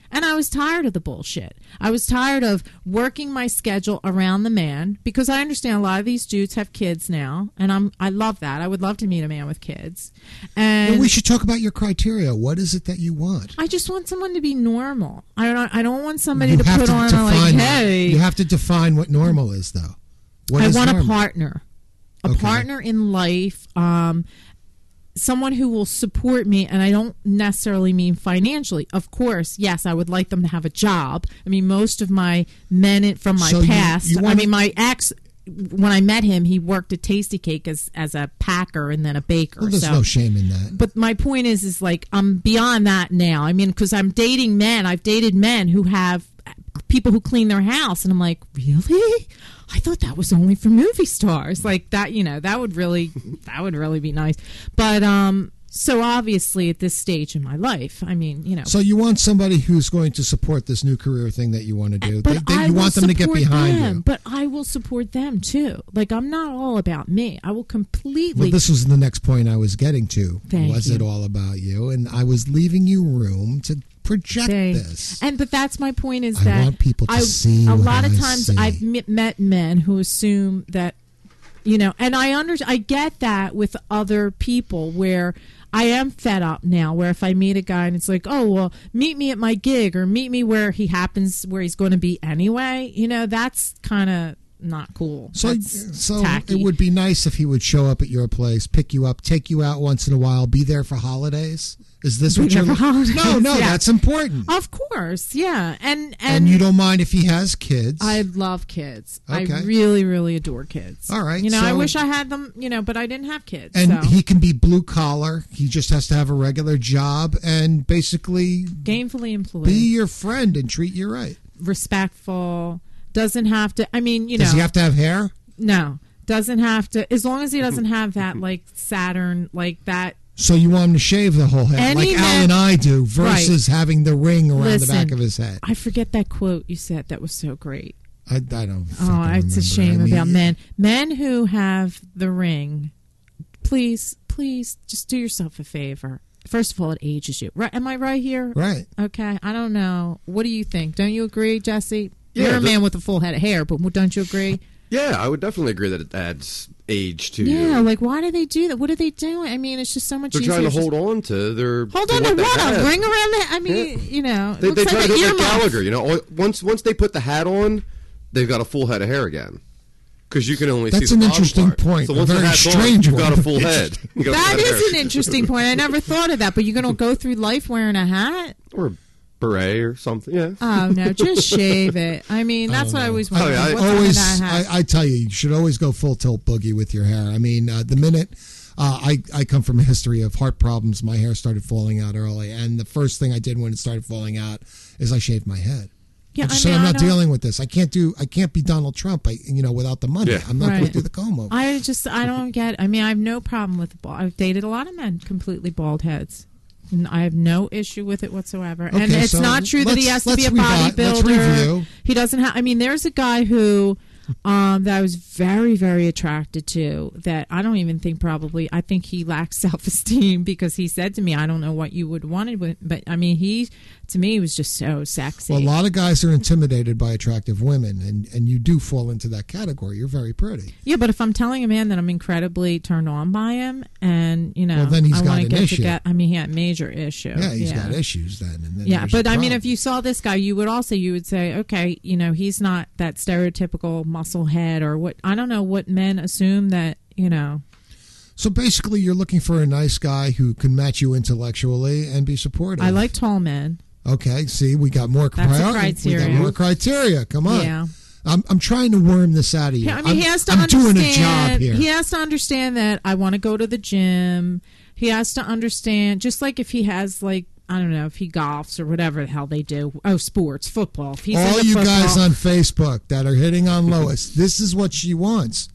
And I was tired of the bullshit. I was tired of working my schedule around the man, because I understand a lot of these dudes have kids now, and I'm I love that. I would love to meet a man with kids. And Well, we should talk about your criteria. What is it that you want? I just want someone to be normal. I don't I don't want somebody You to have put to on a, define like, that. hey. You have to define what normal is, though. What I is want normal? a partner. A Okay. partner in life. Um someone who will support me, and I don't necessarily mean financially. Of course, yes, I would like them to have a job. I mean, most of my men in, from my So you- past, you I want- mean, my ex, when I met him, he worked at Tasty Cake as, as a packer and then a baker. Well, there's so. no shame in that. But my point is, is like, I'm beyond that now. I mean, because I'm dating men. I've dated men who have people who clean their house, and I'm like, really? I thought that was only for movie stars. Like that, you know, that would really, that would really be nice. But um, so obviously at this stage in my life, I mean, you know, So you want somebody who's going to support this new career thing that you want to do. but They- they- I you will want them to get support behind them, you. But I will support them too. Like, I'm not all about me. I will completely. Well, this was the next point I was getting to. Thank was you. it all about you? And I was leaving you room to project Thank- this. And but that's my point is I that want people to I, see a what lot of I times see. I've met, met men who assume that, you know, and I under I get that with other people where I am fed up now, where if I meet a guy and it's like, oh, well, meet me at my gig or meet me where he happens, where he's going to be anyway, you know, that's kind of not cool. So, That's so tacky. it would be nice if he would show up at your place, pick you up, take you out once in a while, be there for holidays. Is this Be what there you're? for holidays, No, no, yeah. that's important. Of course, yeah. And, and, And you don't mind if he has kids. I love kids. Okay. I really, really adore kids. All right, You know, I so- wish I had them, you know, but I didn't have kids. and so. he can be blue collar. He just has to have a regular job and basically Gainfully employed. be your friend and treat you right. Respectful. Doesn't have to, I mean, you Does know. he have to have hair? No. Doesn't have to, as long as he doesn't have that, like, Saturn, like that. So you want him to shave the whole head, Any like Al man- and I do, versus having the ring around Listen, the back of his head. I forget that quote you said. That was so great. I, I don't. Oh, fucking it's a remember. shame I mean, about men. Men who have the ring, please, please, just do yourself a favor. First of all, it ages you. Right? Am I right here? Right. Okay. I don't know. What do you think? Don't you agree, Jesse? Yeah, You're a the- man with a full head of hair, but don't you agree? Yeah, I would definitely agree that it adds age to Yeah, you. like why do they do that? What are they doing? I mean, it's just so much They're easier. trying to just- hold on to their Hold to on to they what? A have. ring around the I mean, Yeah. you know, it They, looks they try like to an do it like earmuff. Gallagher, you know. all- Once once they put the hat on, they've got a full head of hair again. Because you can only That's see an the bottom interesting part. point, So a once the very hat's on, strange you've got a one. full head. You got a full That head of is hair. an interesting point. I never thought of that, but you're going to go through life wearing a hat? Or a beret or something. Yeah. Oh no, just shave it. I mean, that's what I always Oh, wonder. yeah, I- What's under always, that hat? I, I tell you, you should always go full tilt boogie with your hair. I mean, uh, the minute uh, I, I come from a history of heart problems, my hair started falling out early, and the first thing I did when it started falling out is I shaved my head. Yeah, I just I said mean, I'm I not don't- dealing with this. I can't do. I can't be Donald Trump. I, you know, without the money, Yeah. I'm not going Right. to do the comb over. I just I don't get. I mean, I have no problem with bald. I've dated a lot of men completely bald heads. And I have no issue with it whatsoever. and Okay, it's so not true that he let's- has to be a let's revi- let's bodybuilder. review. He doesn't have. I mean, there's a guy who um, that I was very, very attracted to. That I don't even think probably. I think he lacks self esteem because he said to me, "I don't know what you would want," but, but I mean, he to me was just so sexy. Well, a lot of guys are intimidated by attractive women, and, and you do fall into that category. You're very pretty. Yeah, but if I'm telling a man that I'm incredibly turned on by him, and you know, Well, then he's I got want to an get issue. to get. I mean, he had a major issue. Yeah, he's yeah. got issues then. And then Yeah, there's but a I mean, problem. if you saw this guy, you would also you would say, okay, you know, he's not that stereotypical muscle head or what. I don't know what men assume that you know. So basically, you're looking for a nice guy who can match you intellectually and be supportive. I like tall men. Okay, see, we got more That's a priori- We criteria. got more criteria. Come on. Yeah. I'm I'm trying to worm this out of you. Yeah, I mean, I'm, he has to I'm understand. doing a job here. He has to understand that I want to go to the gym. He has to understand, just like if he has like. I don't know if he golfs or whatever the hell they do. Oh, sports, football. If he's All into you football, guys on Facebook that are hitting on Lois, this is what she wants.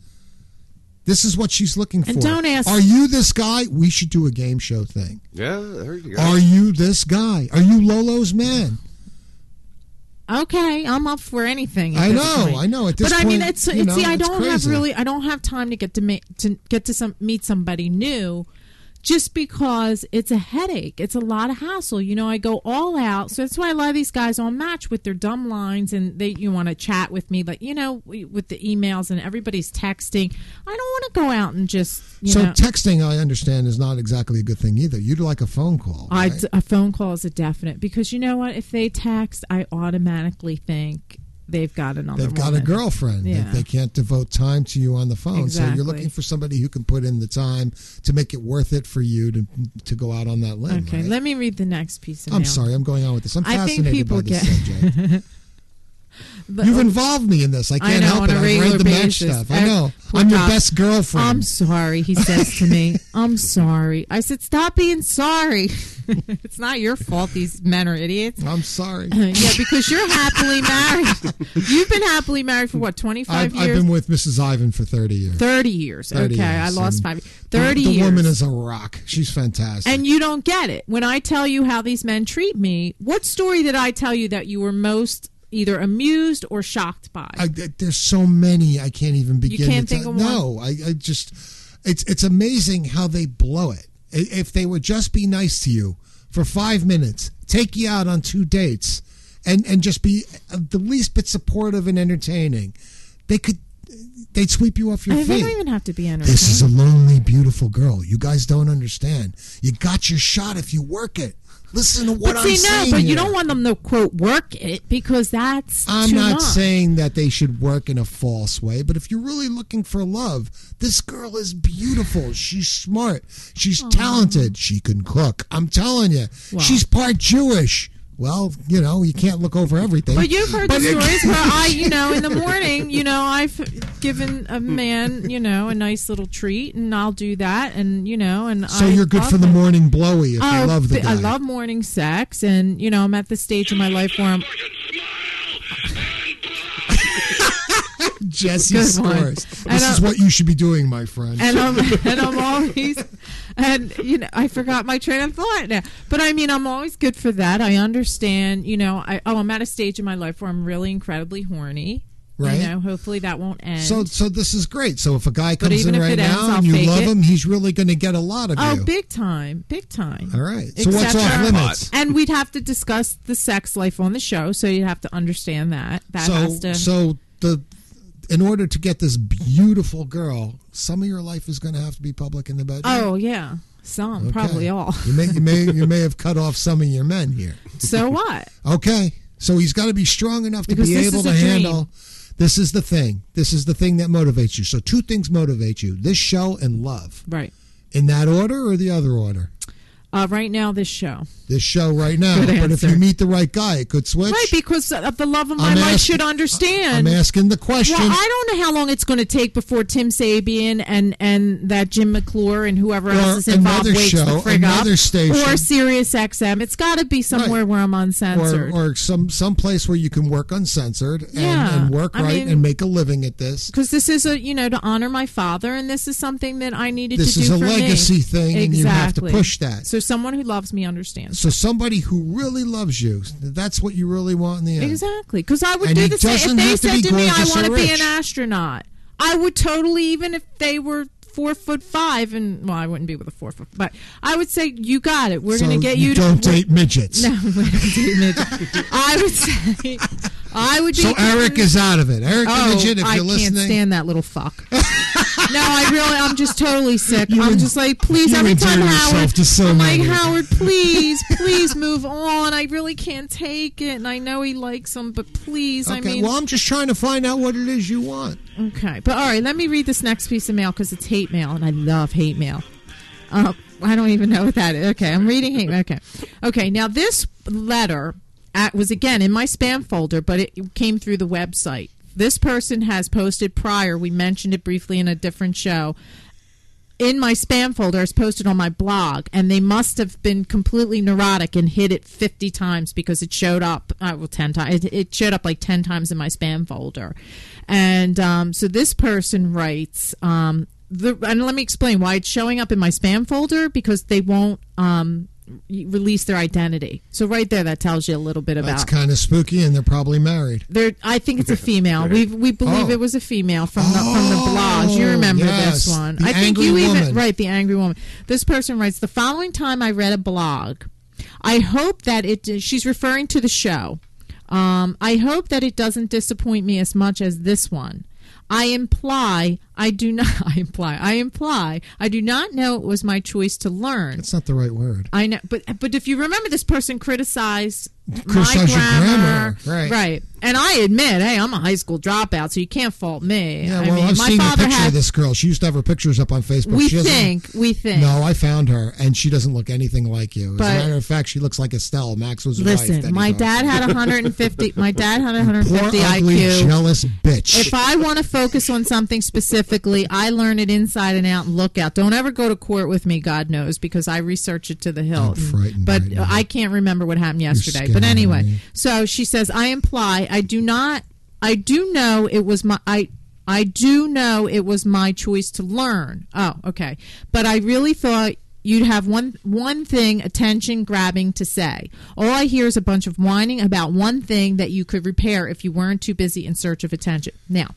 This is what she's looking for. And don't ask- Are you this guy? We should do a game show thing. Yeah, there you go. Are you this guy? Are you Lolo's man? Okay, I'm up for anything. at I this know, point. I know. At this but I mean, point, it's, you it's know, see, I it's don't have crazy. really, I don't have time to get to ma- to get to some meet somebody new just because it's a headache. It's a lot of hassle. You know, I go all out. So that's why a lot of these guys on Match with their dumb lines and they you want to chat with me, but, you know, with the emails and everybody's texting. I don't want to go out and just, you so know. texting, I understand, is not exactly a good thing either. You'd like a phone call. Right? I, a phone call is a definite. Because you know what? If they text, I automatically think they've got another They've got woman. a girlfriend. Yeah. They, they can't devote time to you on the phone. Exactly. So you're looking for somebody who can put in the time to make it worth it for you to to go out on that limb. Okay, right? let me read the next piece of I'm mail. sorry, I'm going on with this. I'm I think fascinated people by this get- subject. But- You've involved me in this. I can't know, help on it. a I've regular read the match basis. stuff. I know. Poor I'm your Doc. best girlfriend. I'm sorry, he says to me. I'm sorry. I said, stop being sorry. It's not your fault these men are idiots. I'm sorry. Yeah, because you're happily married. You've been happily married for what, twenty-five I've, years? I've been with Missus Ivan for thirty years. thirty years. thirty Okay, years. I lost And five. thirty the, the years. woman is a rock. She's fantastic. And you don't get it. When I tell you how these men treat me, what story did I tell you that you were most either amused or shocked by? I, there's so many I can't even begin. You can't to think tell. of one? No, I, I just it's it's amazing how they blow it. I- If they would just be nice to you for five minutes, take you out on two dates, and and just be the least bit supportive and entertaining, they could they'd sweep you off your I, they feet. don't even have to be entertaining. This is a lonely, beautiful girl. You guys don't understand. You got your shot if you work it. Listen to what but I'm see, saying. no, but you here. don't want them to quote work it because that's I'm too not much. saying that they should work in a false way, but if you're really looking for love, this girl is beautiful. She's smart. She's talented. She can cook. I'm telling you. Wow. She's part Jewish. Well, you know, you can't look over everything. But you've heard But the it- stories where I, you know, in the morning, you know, I've given a man, you know, a nice little treat, and I'll do that, and you know, and So I you're good love for the it. morning blowy if Oh, you love the th- guy. I love morning sex, and you know, I'm at the stage in my life where I'm. Jesse Good one. scores. And This is I'm- what you should be doing, my friend. and I'm and I'm always and you know I forgot my train of thought now. But I mean I'm always good for that. I understand, you know, I oh I'm at a stage in my life where I'm really incredibly horny. Right. You know, hopefully that won't end. So, so this is great. So, if a guy But comes even in if right it ends, now I'll and you fake love it. him, he's really going to get a lot of oh, you. big time, big time. All right. So, what's Except off for- limits? And we'd have to discuss the sex life on the show, so you'd have to understand that. That so, has to. so the in order to get this beautiful girl, some of your life is going to have to be public in the bedroom. oh yeah, some Okay. probably all. You may, you may, you may have cut off some of your men here. So what? Okay. So he's got to be strong enough to Because be this able is to a dream. handle. This is the thing. This is the thing that motivates you. So two things motivate you: this show and love. Right. In that order or the other order? Uh, right now, this show. This show right now. Good But if answer. you meet the right guy, it could switch. Right, because of the love of my I'm life asking- should understand. I'm asking the question. Well, I don't know how long it's going to take before Tim Sabian and, and that Jim McClure and whoever Or else is involved another wakes show, the frig another up. station. Or Sirius X M. It's got to be somewhere where I'm or, uncensored. or some some place where you can work uncensored and, Yeah, and work I right mean- and make a living at this. Because this is a, you know, to honor my father, and this is something that I needed This to do is a for me. legacy thing, and you have to Exactly. push that. So someone who loves me understands. So somebody who really loves you, that's what you really want in the end. Exactly, because I would And do he the same. If doesn't they have to said be to me, "I gorgeous want to or be an rich. astronaut," I would totally, even if they were four foot five, and well, I wouldn't be with a four foot, but I would say, "You got it. We're So going to get you you don't to date midgets. No, we don't date midgets. I would say, I would be. So Eric is out of it. Eric Oh, Midget, if I you're can't listening. stand that little fuck. No, I really, I'm just totally sick. You I'm en- just like, please, you every time endear yourself Howard, to so I'm many. like, Howard, please, please move on. I really can't take it, and I know he likes them, but please, Okay, I mean, well, I'm just trying to find out what it is you want. okay, but all right, let me read this next piece of mail because it's hate mail, and I love hate mail. Uh, I don't even know what that is. Okay, I'm reading hate mail. Okay, okay. Now this letter at, was again in my spam folder, but it came through the website. This person has posted prior. We mentioned it briefly in a different show. In my spam folder, it's posted on my blog, and they must have been completely neurotic and hit it fifty times because it showed up, uh, well, ten times. It, it showed up like ten times in my spam folder. And um, so this person writes, um, the, and let me explain why it's showing up in my spam folder, because they won't um, release their identity. So right there, that tells you a little bit That's about. kind of spooky, and they're probably married. They're, I think it's a female. We we believe Oh. it was a female from the from the blogs. You remember yes. this one? The I think angry you even woman. right. The angry woman. This person writes, the following time I read a blog, I hope that it. She's referring to the show. Um, I hope that it doesn't disappoint me as much as this one. I imply, I do not, I imply, I imply, I do not know it was my choice to learn. That's not the right word. I know, but but if you remember, this person criticized Criticize my your grammar, grammar, right. right? And I admit, hey, I'm a high school dropout, so you can't fault me. Yeah, I well, mean, I've my seen a father picture had. of this girl. She used to have her pictures up on Facebook. We She doesn't- think, we think. No, I found her, and she doesn't look anything like you. As But- a matter of fact, she looks like Estelle, Maxwell's wife. Listen, that my he's dad had one hundred fifty. My dad had one hundred fifty Poor, ugly, I Q. jealous bitch. If I want to focus on something specifically, I learn it inside and out and look out. Don't ever go to court with me, God knows, because I research it to the hilt. frightened But right now. I can't remember what happened yesterday. But scaring anyway, me. so she says, I imply, I do not, I do know it was my, I, I do know it was my choice to learn. Oh, okay. But I really thought you'd have one one thing attention grabbing to say. All I hear is a bunch of whining about one thing that you could repair if you weren't too busy in search of attention. Now,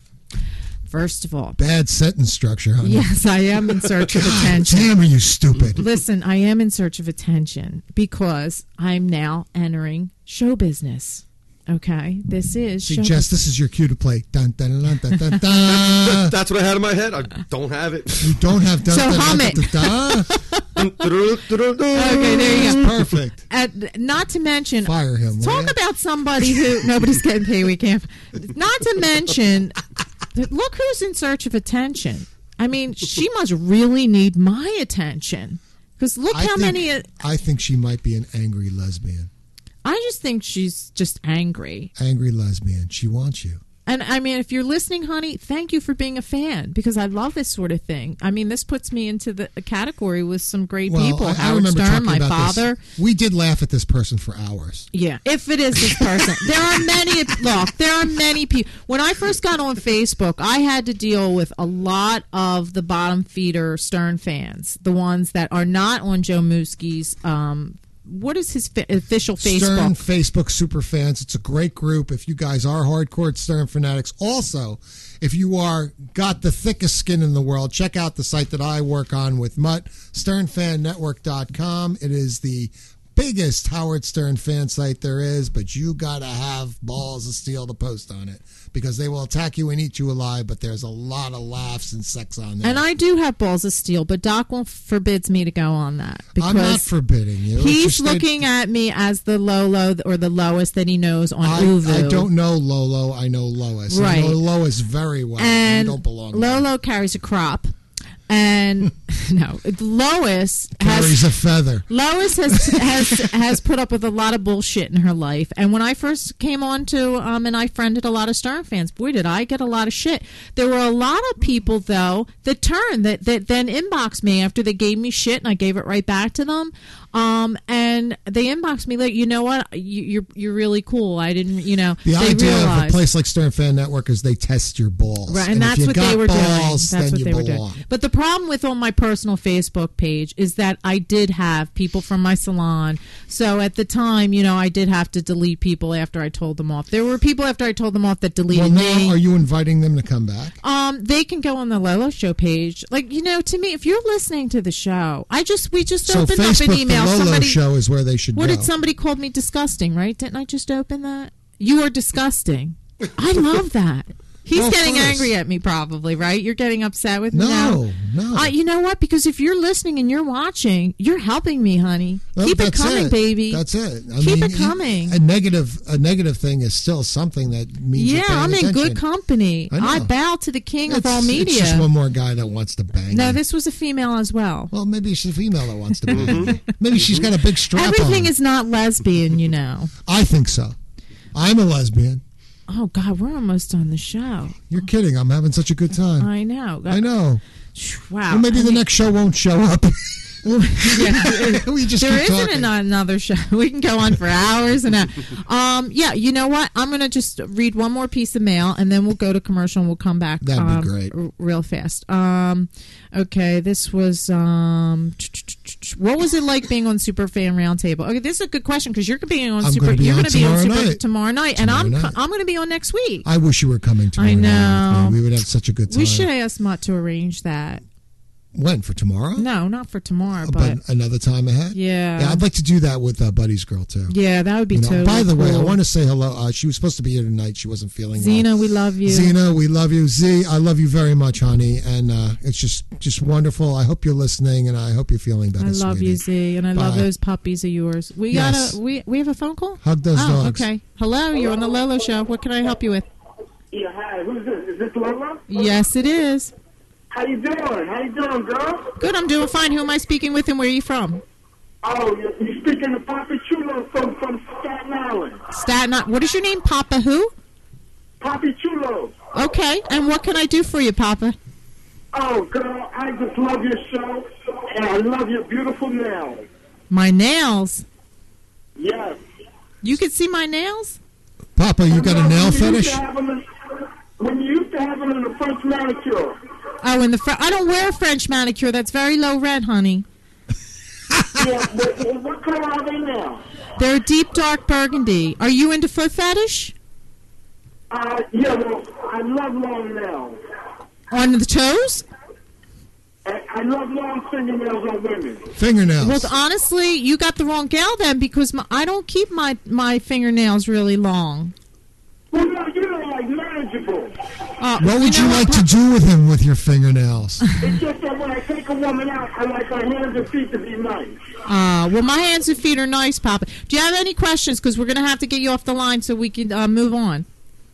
first of all, Bad sentence structure, honey. yes, I am in search of God attention. damn, are you stupid? Listen, I am in search of attention because I'm now entering show business. Okay, this is See, show Jess, business. this is your cue to play. Dun, dun, dun, dun, dun, dun. That's what I had in my head. I don't have it. You don't have dun, So dun, hum dun, it. dun, dun, dun. Okay, there you go. Perfect. At, not to mention, Fire him. will talk ya? about somebody who nobody's getting paid. We can't. Not to mention, look who's in search of attention. I mean, she must really need my attention because look I how think- many. I think she might be an angry lesbian. I just think she's just angry. Angry lesbian. She wants you. And I mean, if you're listening, honey, thank you for being a fan because I love this sort of thing. I mean, this puts me into the category with some great Well, people. I, I Howard remember Stern, talking my about father. this. We did laugh at this person for hours. Yeah, if it is this person. There are many, look, there are many people. When I first got on Facebook, I had to deal with a lot of the bottom feeder Stern fans, the ones that are not on Joe Muski's um what is his fa- official Facebook? Stern Facebook super fans. It's a great group. If you guys are hardcore Stern fanatics, also, if you are got the thickest skin in the world, check out the site that I work on with Mutt, stern fan network dot com. It is the biggest Howard Stern fan site there is, but you gotta have balls of steel to post on it because they will attack you and eat you alive. But there's a lot of laughs and sex on there. And I do have balls of steel, but Doc won't forbids me to go on that because I'm not forbidding you. It's he's just that- looking at me as the Lolo or the lowest that he knows on I, Uvu. I don't know Lolo. I know Lois. I Right. know Lois very well. And you don't belong there. Lolo carries a crop, and no, Lois Carries has a feather. Lois has has has put up with a lot of bullshit in her life. And when I first came on to um, and I friended a lot of Stern fans, boy, did I get a lot of shit. There were a lot of people though that turned that that then inboxed me after they gave me shit, and I gave it right back to them. Um, and they inboxed me like, you know what, you, you're you're really cool. I didn't, you know, The they idea realized. of a place like Stern Fan Network is they test your balls. Right, and, if that's you what got they were balls, doing. That's then what you they were belong. doing. But the problem with on my personal Facebook page is that I did have people from my salon. So at the time, you know, I did have to delete people after I told them off. There were people after I told them off that Well, deleted now me. are you inviting them to come back? Um, they can go on the Lolo Show page. Like, you know, to me, if you're listening to the show, I just we just So opened Facebook, up an email. the Lolo Somebody, Show is where they should what go. did somebody called me disgusting? Right? Didn't I just open that? You are disgusting. I love that. He's Well, getting first. angry at me, probably, right? You're getting upset with me No, now? no. Uh, you know what? Because if you're listening and you're watching, you're helping me, honey. Well, Keep it that's coming, it. baby. That's it. I Keep mean, it coming. A negative, a negative thing is still something that means Yeah, you're paying I'm in attention. good company. I know. I bow to the king of It's, all media. it's just one more guy that wants to bang. No, you. this was a female as well. Well, maybe she's a female that wants to bang. Maybe she's got a big strap Everything on. is not lesbian, you know. I think so. I'm a lesbian. Oh, God, we're almost on the show. You're kidding. I'm having such a good time. I know. I know. Wow. Well, maybe I the mean- next show won't show up. Well, yeah, we just there keep isn't talking. an- another show. We can go on for hours and hours. Um, yeah, you know what? I'm going to just read one more piece of mail, and then we'll go to commercial, and we'll come back. That'd be um, great. r- real fast. Um, okay, this was um, what was it like being on Superfan Roundtable? Okay, this is a good question because you're being on I'm Super. gonna be you're on going to be on tomorrow Super night. tomorrow night, Tomorrow and I'm night. I'm going to be on next week. I wish you were coming tomorrow. I night know. with me. We would have such a good time. We should ask Mutt to arrange that. When? For tomorrow? No, not for tomorrow, But, but another time ahead? yeah, Yeah, I'd like to do that with uh, Buddy's girl, too. yeah, that would be You know, totally by the way, I cool. want to say hello. Uh, she was supposed to be here tonight. She wasn't feeling well. Zena, we love you. Zena, we love you. Z, I love you very much, honey. And uh, it's just just wonderful. I hope you're listening, and I hope you're feeling better, I love sweetie. you, Z, and I love Bye. those puppies of yours. We Yes. got a we we have a phone call. Hug those oh, dogs. okay. Hello, you're on the Lolo Show. What can I help you with? Yeah, hi. Who's this? Is this Lola? Yes, it is. How you doing? How you doing, girl? Good, I'm doing fine. Who am I speaking with, and where are you from? Oh, you you speaking to Papa Chulo from from Staten Island. Staten Island. What is your name, Papa? Who? Papa Chulo. Okay, and what can I do for you, Papa? Oh, girl, I just love your show, and I love your beautiful nails. My nails. Yes. You can see my nails? Papa, you got a When nail you used to fetish? have them in- When you used to have them in the French manicure. Oh, in the fr- I don't wear French manicure. That's very low rent, honey. Yeah, what, what color are they now? They're deep dark burgundy. Are you into foot fetish? Uh, yeah, well, I love long nails. On the toes? I, I love long fingernails on women. Fingernails. Well, honestly, you got the wrong gal then because my, I don't keep my, my fingernails really long. Well, no, you know, like manageable. Uh, What would you know like what, to do with him with your fingernails? It's just that when I take a woman out, I like her hands and feet to be nice. Uh, well, my hands and feet are nice, Papa. Do you have any questions? Because we're going to have to get you off the line so we can uh, move on.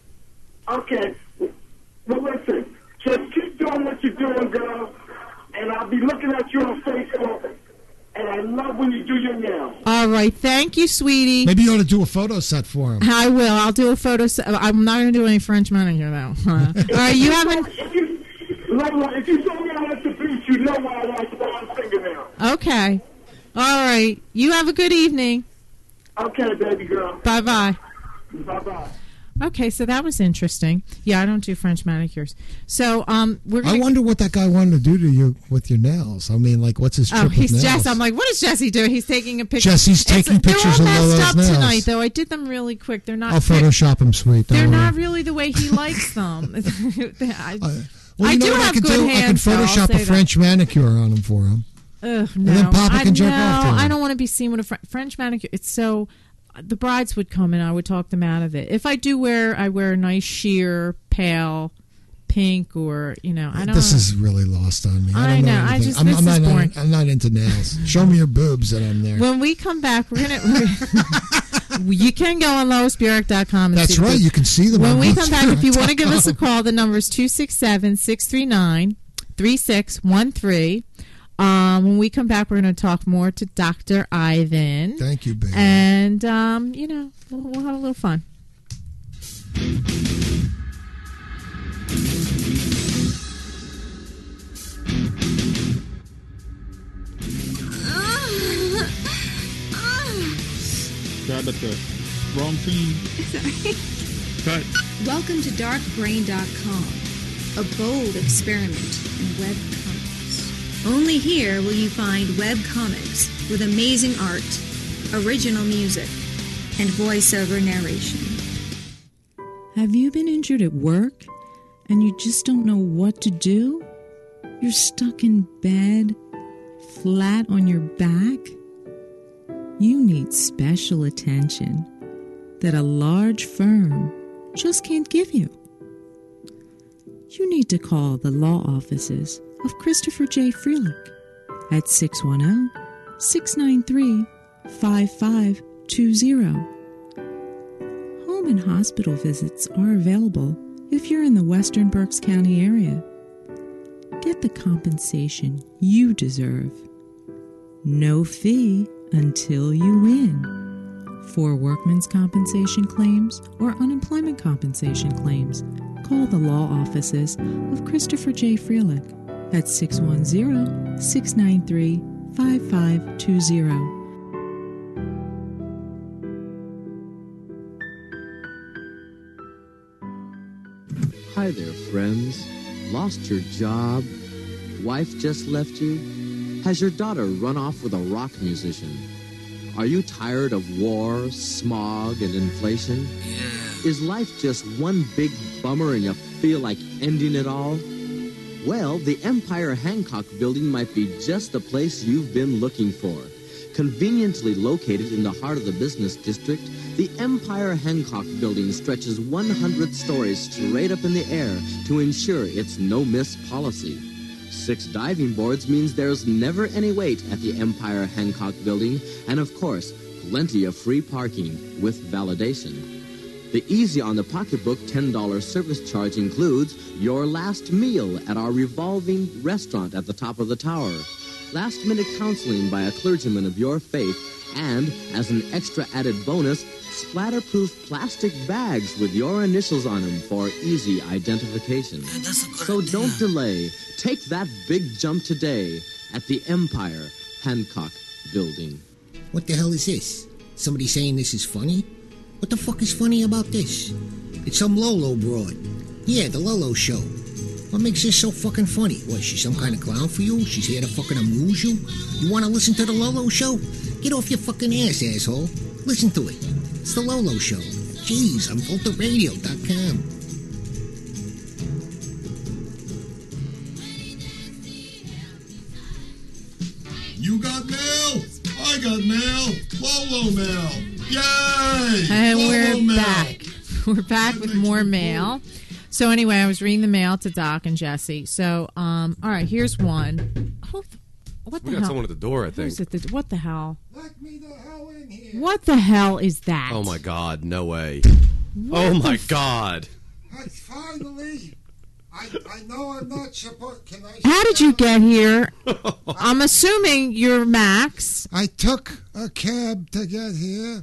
Okay. Well, listen, just keep doing what you're doing, girl, and I'll be looking at you on Facebook, and I love when you do your nails. All right. Thank you, sweetie. Maybe you ought to do a photo set for him. I will. I'll do a photo. Se- I'm not going to do any French manicure, though. Uh, all right. You haven't. If you, Lola, if you saw me out at the beach, you know why I like long fingernails. Okay. All right. You have a good evening. Okay, baby girl. Bye bye. Bye-bye. Okay, so that was interesting. Yeah, I don't do French manicures. So, um, we're gonna. I wonder what that guy wanted to do to you with your nails. I mean, like, what's his trip Oh, with he's nails? Jess. I'm like, what is Jesse doing? He's taking a picture. Jesse's It's- taking pictures They're of all messed Lolo's up nails. tonight, though. I did them really quick. They're not. I'll Photoshop him sweet. Don't They're worry. not really the way he likes them. I, Well, I you know do what have I could good do? hands, I though, could I'll Photoshop say a French manicure on him for him. Ugh, no. then Papa I, can jerk no, off to him. I don't want to be seen with a Fr- French manicure. It's so. The brides would come and I would talk them out of it. If I do wear, I wear a nice sheer, pale, pink, or you know, I don't. This is really lost on me. I, I don't know, know. I anything. just- I'm, this I'm is not, boring. I'm not into nails. Show me your boobs and I'm there. When we come back, we're gonna. We're, you can go on lois burek dot com. That's see the right. boobs. You can see them When on we lois come back, if you want to burek give dot us a com. call, the number is two six seven, six three nine, three six one three. Um, when we come back, we're going to talk more to Doctor Ivan. Thank you, baby. And, um, you know, we'll, we'll have a little fun. Grab at the wrong team. Sorry. Cut. Welcome to dark brain dot com, a bold experiment in web comics. Only here will you find web comics with amazing art, original music, and voiceover narration. Have you been injured at work and you just don't know what to do? You're stuck in bed, flat on your back? You need special attention that a large firm just can't give you. You need to call the law offices of Christopher J. Freelich at six one zero, six nine three, five five two zero. Home and hospital visits are available if you're in the Western Berks County area. Get the compensation you deserve. No fee until you win. For workman's compensation claims or unemployment compensation claims, call the law offices of Christopher J. Freelich at six one zero, six nine three, five five two zero. Hi there, friends. Lost your job? Wife just left you? Has your daughter run off with a rock musician? Are you tired of war, smog, and inflation? Yeah. Is life just one big bummer and you feel like ending it all? Well, the Empire Hancock Building might be just the place you've been looking for. Conveniently located in the heart of the business district, the Empire Hancock Building stretches one hundred stories straight up in the air to ensure its no-miss policy. Six diving boards means there's never any wait at the Empire Hancock Building, and of course, plenty of free parking with validation. The easy on the pocketbook ten dollars service charge includes your last meal at our revolving restaurant at the top of the tower, last-minute counseling by a clergyman of your faith, and, as an extra added bonus, splatter-proof plastic bags with your initials on them for easy identification. So don't delay. Take that big jump today at the Empire Hancock Building. What the hell is this? Somebody saying this is funny? What the fuck is funny about this? It's some Lolo broad. Yeah, the Lolo show. What makes this so fucking funny? What, she's some kind of clown for you? She's here to fucking amuse you? You want to listen to the Lolo show? Get off your fucking ass, asshole. Listen to it. It's the Lolo show. Jeez, on Volta Radio dot com. You got mail? I got mail. Lolo mail. Yay! And Lolo we're mail. back. We're back with more mail. So anyway, I was reading the mail to Doc and Jesse. So, um, all right, here's one. Oh, what the We got hell? someone at the door, I Who's think. at the- what the hell? Let me the hell in here. What the hell is that? Oh, my God. No way. What oh, the my f- God. I finally. I, I know I'm not supposed. Can I? How did you get here? I'm assuming you're Max. I took a cab to get here.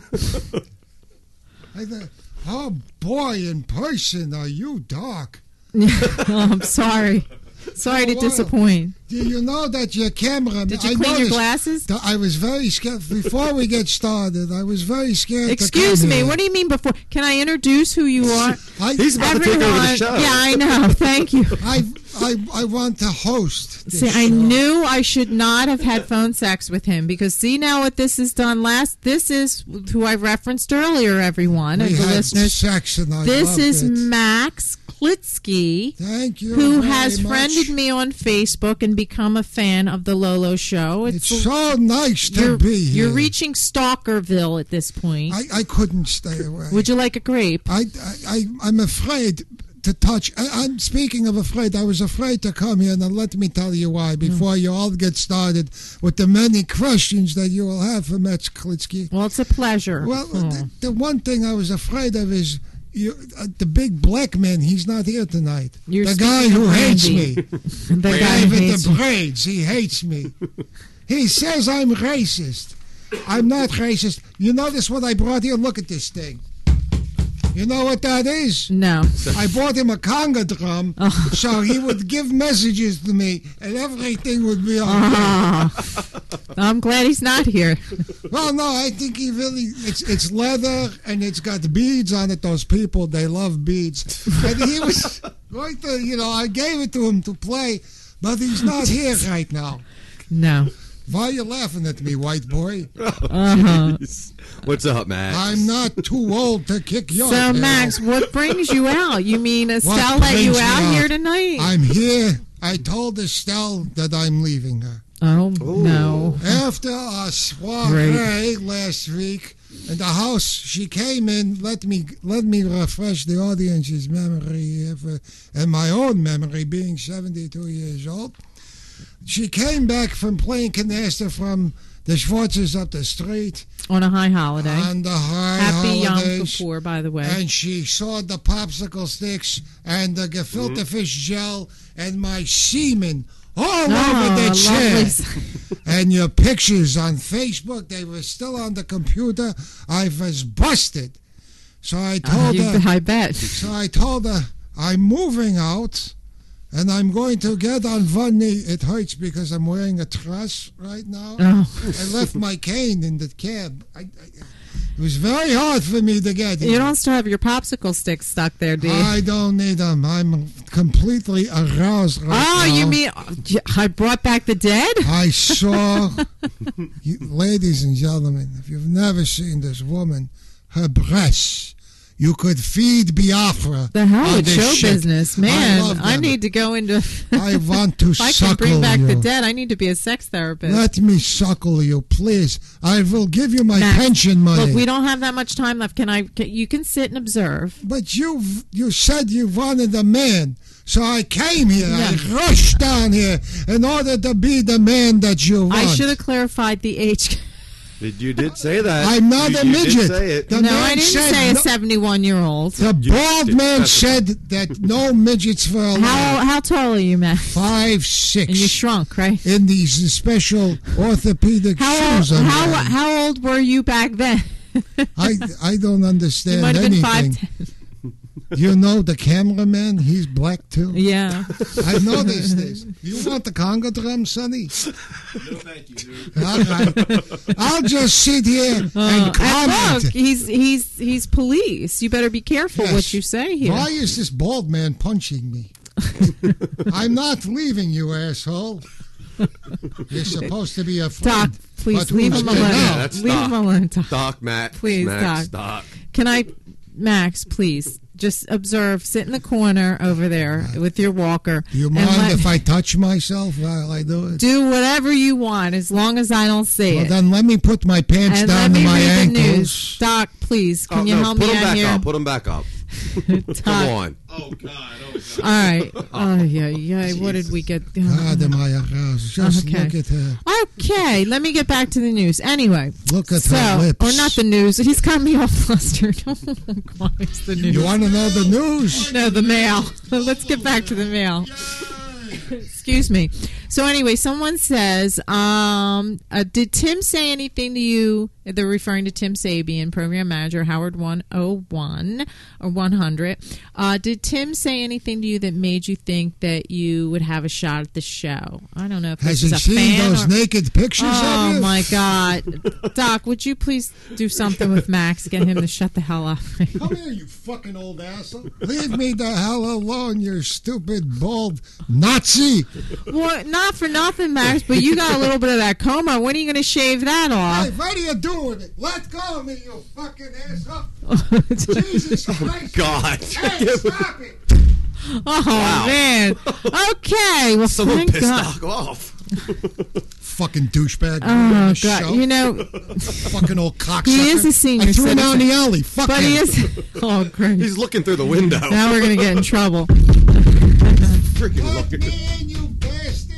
I thought, oh boy, in person, are you dark? Oh, I'm sorry. Sorry to Well, disappoint. Do you know that your camera? Did you I clean your noticed glasses? that I was very scared. Before we get started, I was very scared. Excuse to come me. here. What do you mean before? Can I introduce who you are? I, He's about to take over the Everyone- show. Yeah, I know. Thank you. I, I, I want to host. This See, I show. knew I should not have had phone sex with him because see now what this has done last. This is who I referenced earlier, everyone, We of the had listeners. sex and I This loved is it. Max Klitsky, Thank you who very has much. friended me on Facebook and become a fan of the Lolo Show. It's so nice to you're, be here. You're reaching Stalkerville at this point. I, I couldn't stay away. Would you like a grape? I, I, I, I'm afraid to touch. I, I'm speaking of afraid. I was afraid to come here, and let me tell you why before you all get started with the many questions that you will have for Max Klitsky. Well, it's a pleasure. Well, Oh. the, the one thing I was afraid of is you, uh, the big black man. He's not here tonight. You're the guy speaking who of hates Randy. me. The guy who with hates the you. braids. He hates me. He says I'm racist. I'm not racist. You notice what I brought here? Look at this thing. You know what that is? No. I bought him a conga drum Oh. so he would give messages to me and everything would be okay. Ah. I'm glad he's not here. Well, no, I think he really, it's it's leather and it's got beads on it. Those people, they love beads. And he was going to, you know, I gave it to him to play, but he's not here right now. No. Why are you laughing at me, white boy? Uh-huh. What's up, Max? I'm not too old to kick your So, tail. Max, what brings you out? You mean What Estelle let you brings me out here tonight? I'm here. I told Estelle that I'm leaving her. Oh, no. After a soiree last week in the house, she came in. Let me let me refresh the audience's memory here for, and my own memory, being seventy-two years old. She came back from playing canasta from the Schwartzes up the street. On a high holiday. On the high Happy Yom holidays. Kippur, by the way. And she saw the popsicle sticks and the gefilte fish gel and my semen all Oh, over the chair. lovely. And your pictures on Facebook, they were still on the computer. I was busted. So I told you- her. I bet. So I told her, I'm moving out. And I'm going to get on one knee. It hurts because I'm wearing a truss right now. Oh. I left my cane in the cab. I, I, it was very hard for me to get here. You don't still have your popsicle sticks stuck there, do you? I don't need them. I'm completely aroused right oh, now. you mean I brought back the dead? I saw, you, ladies and gentlemen, if you've never seen this woman, her breasts. You could feed Biafra. The hell on with this show shit. business, man. I, love I them. need to go into. I want to if I suckle can bring back you. the dead, I need to be a sex therapist. Let me suckle you, please. I will give you my Max, pension money. Look, we don't have that much time left. Can I? Can, you can sit and observe. But you you said you wanted a man. So I came here. Yeah. I rushed down here in order to be the man that you want. I should have clarified the age. You did say that. I'm not you, a you midget. Did say it. The no, man I didn't said say a no- seventy-one-year-old. The You bald did man specify. said that no midgets for a How how tall are you, Matt? Five six. And you shrunk, right? In these special orthopedic How shoes. I'm how wearing. how old were you back then? I I don't You understand might have been anything. five ten. You know the cameraman? He's black too. Yeah. I noticed this. You want the Congo drum, Sonny? No, thank you, dude. All right. I'll just sit here Uh, and and comment. look, he's he's he's police. You better be careful Yes. what you say here. Why is this bald man punching me? I'm not leaving you, asshole. You're supposed to be a friend. Doc, please But leave who's him there alone. now? That's Leave Doc. him alone, Doc. Doc, Matt. Please, Max, Doc. Doc. Can I, Max? Please, just observe. Sit in the corner over there with your walker. Do you and mind let- if I touch myself while I do it? do whatever you want as long as I don't see Well, it? then let me put my pants and down let to me my read ankles. the news. Doc, please, can Oh, you no, help put me him out back here? up. Put him back up. Doc. Come on. Oh, God. Oh, God. All right. Oh yeah, yeah. What did we get? God, am I aroused? Just Okay. look at her. Okay, let me get back to the news. Anyway, Look at so, her lips. or not the news. He's got me all flustered. Oh, God, it's the news. You want to know the news? No, the mail. Let's get back to the mail. Excuse me. So anyway, someone says, um, uh, did Tim say anything to you? They're referring to Tim Sabian, program manager, Howard one oh one or one hundred. Uh, did Tim say anything to you that made you think that you would have a shot at the show? I don't know if Has this he is a seen fan those or- naked pictures Oh of you? my God, Doc, would you please do something with Max? Get him to shut the hell up. Come here, you fucking old asshole. Leave me the hell alone, you stupid, bald Nazi. Well, not for nothing, Max, but you got a little bit of that coma. When are you going to shave that Hey, off? what are you doing with it? Let go of me, you fucking asshole. Jesus Christ. God. Hey, stop it. Oh, Wow. man. Okay. Well, Someone thank pissed God. Doc off. Fucking douchebag. Oh, Show. God. You know, Fucking old cocksucker. he is a senior I threw him out in citizen. the alley. Fuck But him. he is. Oh, great. He's looking through the window. Now we're going to get in trouble. Freaking Let looking. me in, you bastard.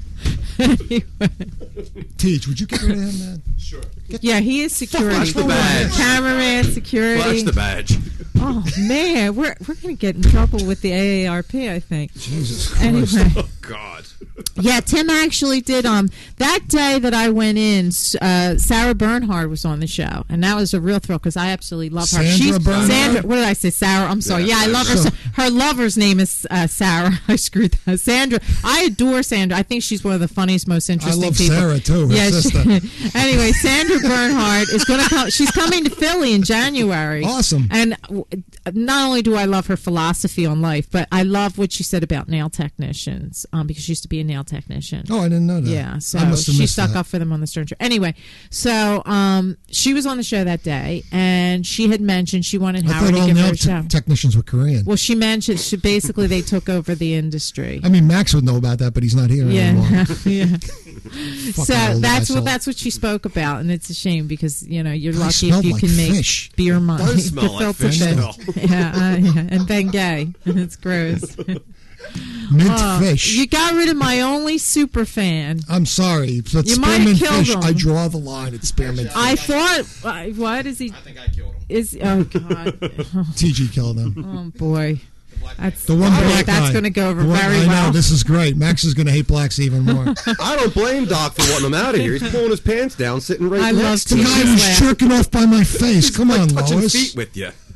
Anyway. Teach, would you get rid of him, man? Sure. Yeah, he is security. Flash the badge. Cameraman, security. Flash the badge. Oh, man. We're, we're going to get in trouble with the A A R P, I think. Jesus Christ. Anyway. Oh, God. Yeah, Tim actually did. Um, that day that I went in, uh, Sarah Bernhard was on the show, and that was a real thrill because I absolutely love her. Sandra She's Bernhard? Sandra. What did I say? Sarah. I'm sorry. Yeah, Yeah, I love her. Sandra. So, her lover's name is uh, Sarah. I screwed that. Sandra. I adore Sandra. I think she's one of the funniest, most I interesting love people. Sarah, too. Her Yeah. sister. She, anyway, Sandra Bernhard is going to come. She's coming to Philly in January. Awesome. And w- not only do I love her philosophy on life, but I love what she said about nail technicians um, because she used to be a nail technician. Oh, I didn't know that. Yeah, so I must have she missed stuck that. up for them on the Stern Show. Anyway, so um, she was on the show that day, and she had mentioned she wanted I Howard thought to all give her nail a show. te- technicians were Korean. Well, she mentioned she, basically they took over the industry. I mean, Max would know about that, but he's not here anymore. Yeah, yeah. Fucking So old that's asshole. what that's what she spoke about, and it's a shame because you know you're I lucky smelled if you like can make fish. beer money. Does smell like Gefilte fish, fish. Yeah, uh, yeah, and Bengay. It's gross. Mint Oh, fish. You got rid of my only super fan. I'm sorry, but You might have spearmint killed fish, him. I draw the line at spearmint I fish. thought, uh, what is he? I think I killed him. Is oh god, T G killed him. oh boy, that's The one all right, black that's guy. going to go over The one- very I well. know, this is great. Max is going to hate blacks even more. I don't blame Doc for wanting him out of here. He's pulling his pants down, sitting right I next love to The you. guy was jerking off by my face. Come on, Touching Lois. feet with you.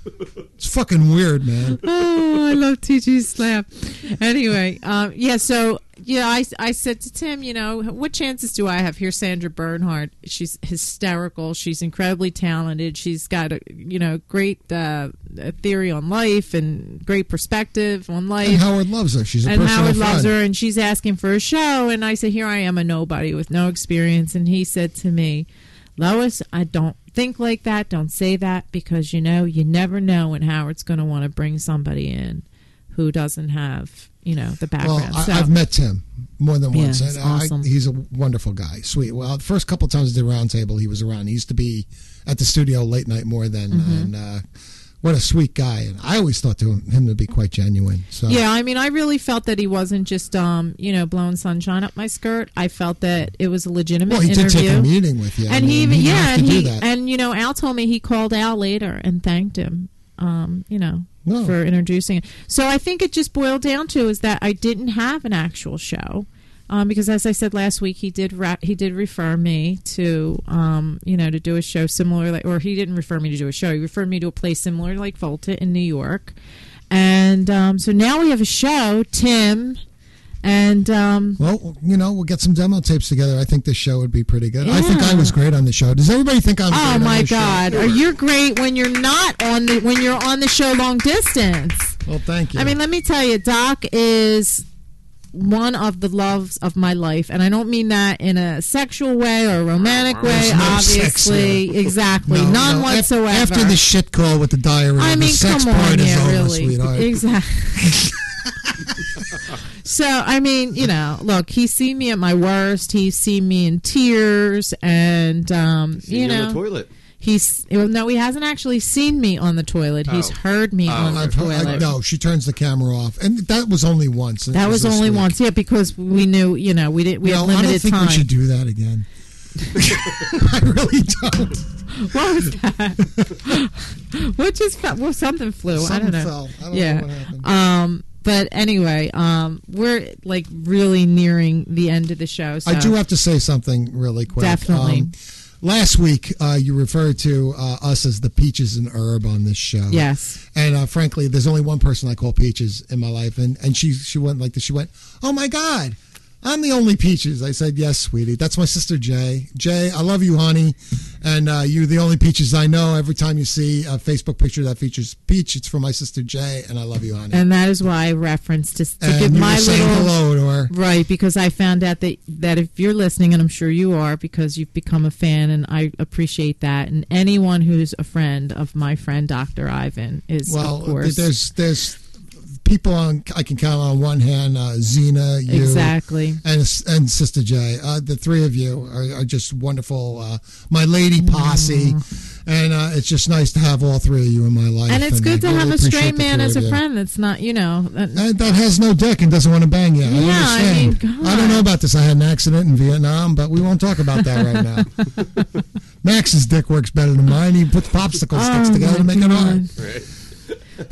It's fucking weird, man. Oh, I love T G's laugh. Anyway, um, yeah, so, yeah, I, I said to Tim, you know, what chances do I have? Here's Sandra Bernhardt. She's hysterical. She's incredibly talented. She's got a, you know, great uh, theory on life and great perspective on life. And Howard loves her. She's a and personal Howard friend. loves her, and she's asking for a show. And I said, here I am, a nobody with no experience. And he said to me, Lois, I don't think like that. Don't say that, because, you know, you never know when Howard's going to want to bring somebody in who doesn't have, you know, the background. Well, I, so, I've met Tim more than Yeah, once. he's and I- awesome. he's a wonderful guy. Sweet. Well, the first couple times I did Roundtable, he was around. He used to be at the studio late night more than. Mhm. And uh, what a sweet guy. And I always thought to him, him to be quite genuine. So yeah, I mean, I really felt that he wasn't just, um, you know, blowing sunshine up my skirt. I felt that it was a legitimate Well, he interview. did take a meeting with you. I And he mean, even, you yeah, have to and do he, that. and you know, Al told me he called Al later and thanked him, um, you know, No. for introducing it. So I think it just boiled down to is that I didn't have an actual show. Um, because as I said last week, he did ra- he did refer me to um, you know to do a show similar, like, or he didn't refer me to do a show. He referred me to a place similar like Volta in New York, and um, so now we have a show, Tim, and um, Well, you know, we'll get some demo tapes together. I think this show would be pretty good. I think I Yeah. was great on the show. Does everybody think I'm oh great on my this show? God, are you great when you're not on the when you're on the show long distance? Well, thank you. I mean, let me tell you, Doc is one of the loves of my life, and I don't mean that in a sexual way or a romantic way. There's no sex Obviously, there. exactly, No, none no. Af- whatsoever. After the shit call with the diarrhea, I mean, the sex come part on, is yeah, over, really, sweetheart. exactly. So, I mean, you know, look, he's seen me at my worst. He's seen me in tears, and um, Seen you you on know, the toilet. He's well, no, he hasn't actually seen me on the toilet. He's Oh. heard me on the I've heard- toilet. I, no, she turns the camera off, and that was only once. It That was this only week. once, yeah, because we knew, you know, we didn't. We You had know, I limited don't think time. we should do that again. I really don't. What was that? What just fell? Well, something flew. I Something don't know. fell. I don't yeah. know what happened. Um. But anyway, um, we're like really nearing the end of the show. So I do have to say something really quick. Definitely. Um, last week, uh, you referred to uh, us as the Peaches and Herb on this show. Yes. And uh, frankly, there's only one person I call Peaches in my life, and, and she she went like this. She went, "Oh my God, I'm the only Peaches." I said, "Yes, sweetie. That's my sister Jay. Jay, I love you, honey, and uh, you're the only Peaches I know. Every time you see a Facebook picture that features Peach, it's from my sister Jay, and I love you, honey." And that is why I referenced to, to And give you my were saying little hello to her. right, because I found out that that if you're listening, and I'm sure you are, because you've become a fan, and I appreciate that. And anyone who's a friend of my friend Doctor Ivan is, Well, of course, there's there's people on I can count on one hand. Uh, Zena, you, Exactly. and and Sister Jay. Uh, the three of you are, are just wonderful. Uh, my lady posse, and uh, it's just nice to have all three of you in my life. and it's good I to really have a appreciate straight the man three as a of you. friend. That's not, you know, that, That, that has no dick and doesn't want to bang you. I Yeah, I understand. mean, I don't know about this. I had an accident in Vietnam, but we won't talk about that right now. Max's dick works better than mine. He puts popsicle sticks Oh, together to my make it God. hard.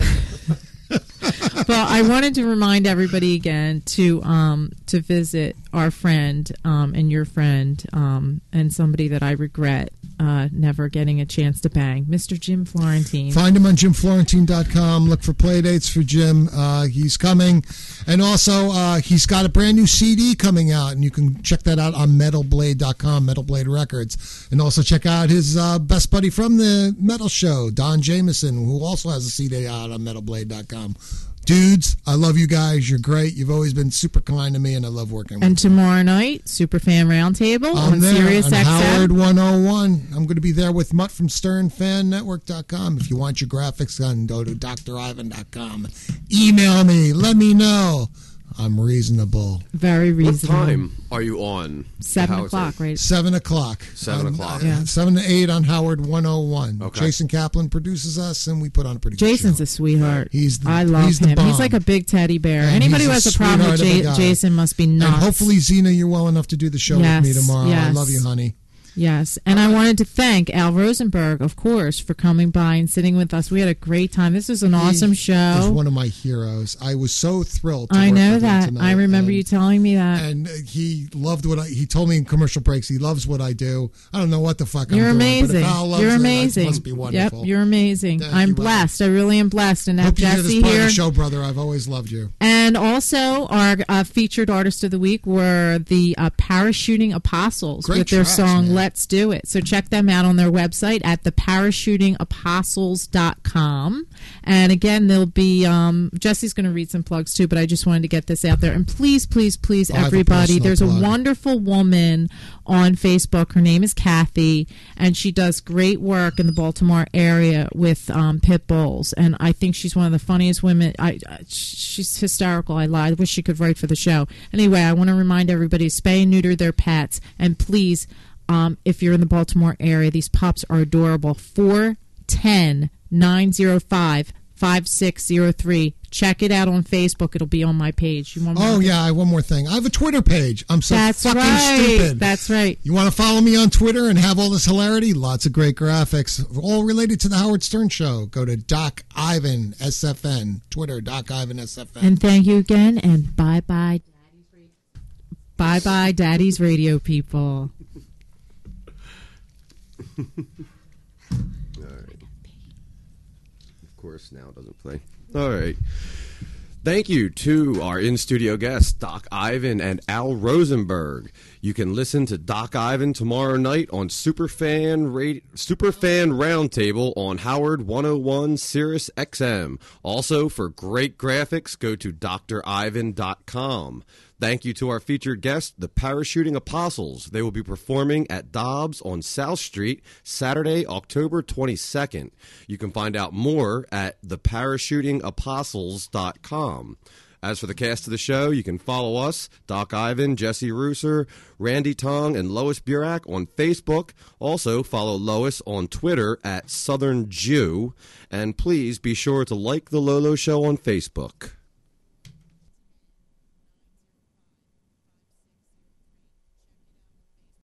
Well, I wanted to remind everybody again to um, to visit our friend um, and your friend um, and somebody that I regret uh, never getting a chance to bang, Mister Jim Florentine. Find him on jim florentine dot com. Look for play dates for Jim. Uh, he's coming. And also, uh, he's got a brand new C D coming out, and you can check that out on metal blade dot com, Metal Blade Records. And also check out his uh, best buddy from the metal show, Don Jameson, who also has a C D out on metal blade dot com. Dudes, I love you guys. You're great. You've always been super kind to me, and I love working with you. And tomorrow night, Superfan Roundtable I'm on there Sirius on X M. Howard one oh one. I'm going to be there with Mutt from Stern Fan Network dot com. If you want your graphics done, go to dr ivan dot com. Email me. Let me know. I'm reasonable. Very reasonable. What time are you on? Seven Howard o'clock, Stern? right? Seven o'clock. Seven Um, o'clock. uh, Yeah. Seven to eight on Howard one oh one. Okay. Jason Kaplan produces us, and we put on a pretty good Jason's show. a sweetheart. He's the- I love he's the him. He's bomb. like a big teddy bear. And Anybody who he's has a a problem with sweetheart of a Ja- guy. Jason must be And nuts. hopefully, Zena, you're well enough to do the show Yes, with me tomorrow. I yes. love you, honey. Yes, and I wanted to thank Al Rosenberg, of course, for coming by and sitting with us. We had a great time. This was an awesome show. He's one of my heroes. I was so thrilled to I work know with him that. tonight, I remember and, you telling me that. And uh, he loved what I, he told me in commercial breaks. He loves what I do. I don't know what the fuck You're I'm amazing. doing, but if Al loves You're it, amazing. It must be wonderful. Yep, you're amazing. Thank I'm you, blessed. I really am blessed. And have Hope you hear this Jesse part of here. the show, brother. I've always loved you. And also, our uh, featured artist of the week were the uh, Parachuting Apostles Great with their tracks, song man. Let's Do It. So check them out on their website at the parachuting apostles dot com. And again, there'll be, um, Jesse's going to read some plugs too, but I just wanted to get this out there. And please, please, please, I have a everybody, personal there's plug. a wonderful woman on Facebook. Her name is Kathy, and she does great work in the Baltimore area with um, pit bulls. And I think she's one of the funniest women. I, I she's hysterical. I lied. I wish she could write for the show. Anyway, I want to remind everybody to spay and neuter their pets, and please, um, if you're in the Baltimore area, these pups are adorable. four one zero, nine zero five, five six zero three. Check it out on Facebook. It'll be on my page. You want more? Oh, yeah, I have one more thing. I have a Twitter page. I'm so That's fucking right. stupid. That's right. You want to follow me on Twitter and have all this hilarity? Lots of great graphics, all related to the Howard Stern Show. Go to Doc Ivan S F N, Twitter, Doc Ivan S F N. And thank you again, and bye-bye. Bye-bye, Daddy's Radio people. All right. Of course, now it doesn't play. All right. Thank you to our in-studio guests, Doc Ivan and Al Rosenberg. You can listen to Doc Ivan tomorrow night on Superfan Radio, Superfan Roundtable on Howard one oh one Sirius X M. Also, for great graphics, go to D R ivan dot com. Thank you to our featured guest, the Parachuting Apostles. They will be performing at Dobbs on South Street Saturday, October twenty-second. You can find out more at the parachuting apostles dot com. As for the cast of the show, you can follow us, Doc Ivan, Jesse Rooser, Randy Tong, and Lois Burak on Facebook. Also, follow Lois on Twitter at Southern Jew. And please be sure to like The Lolo Show on Facebook.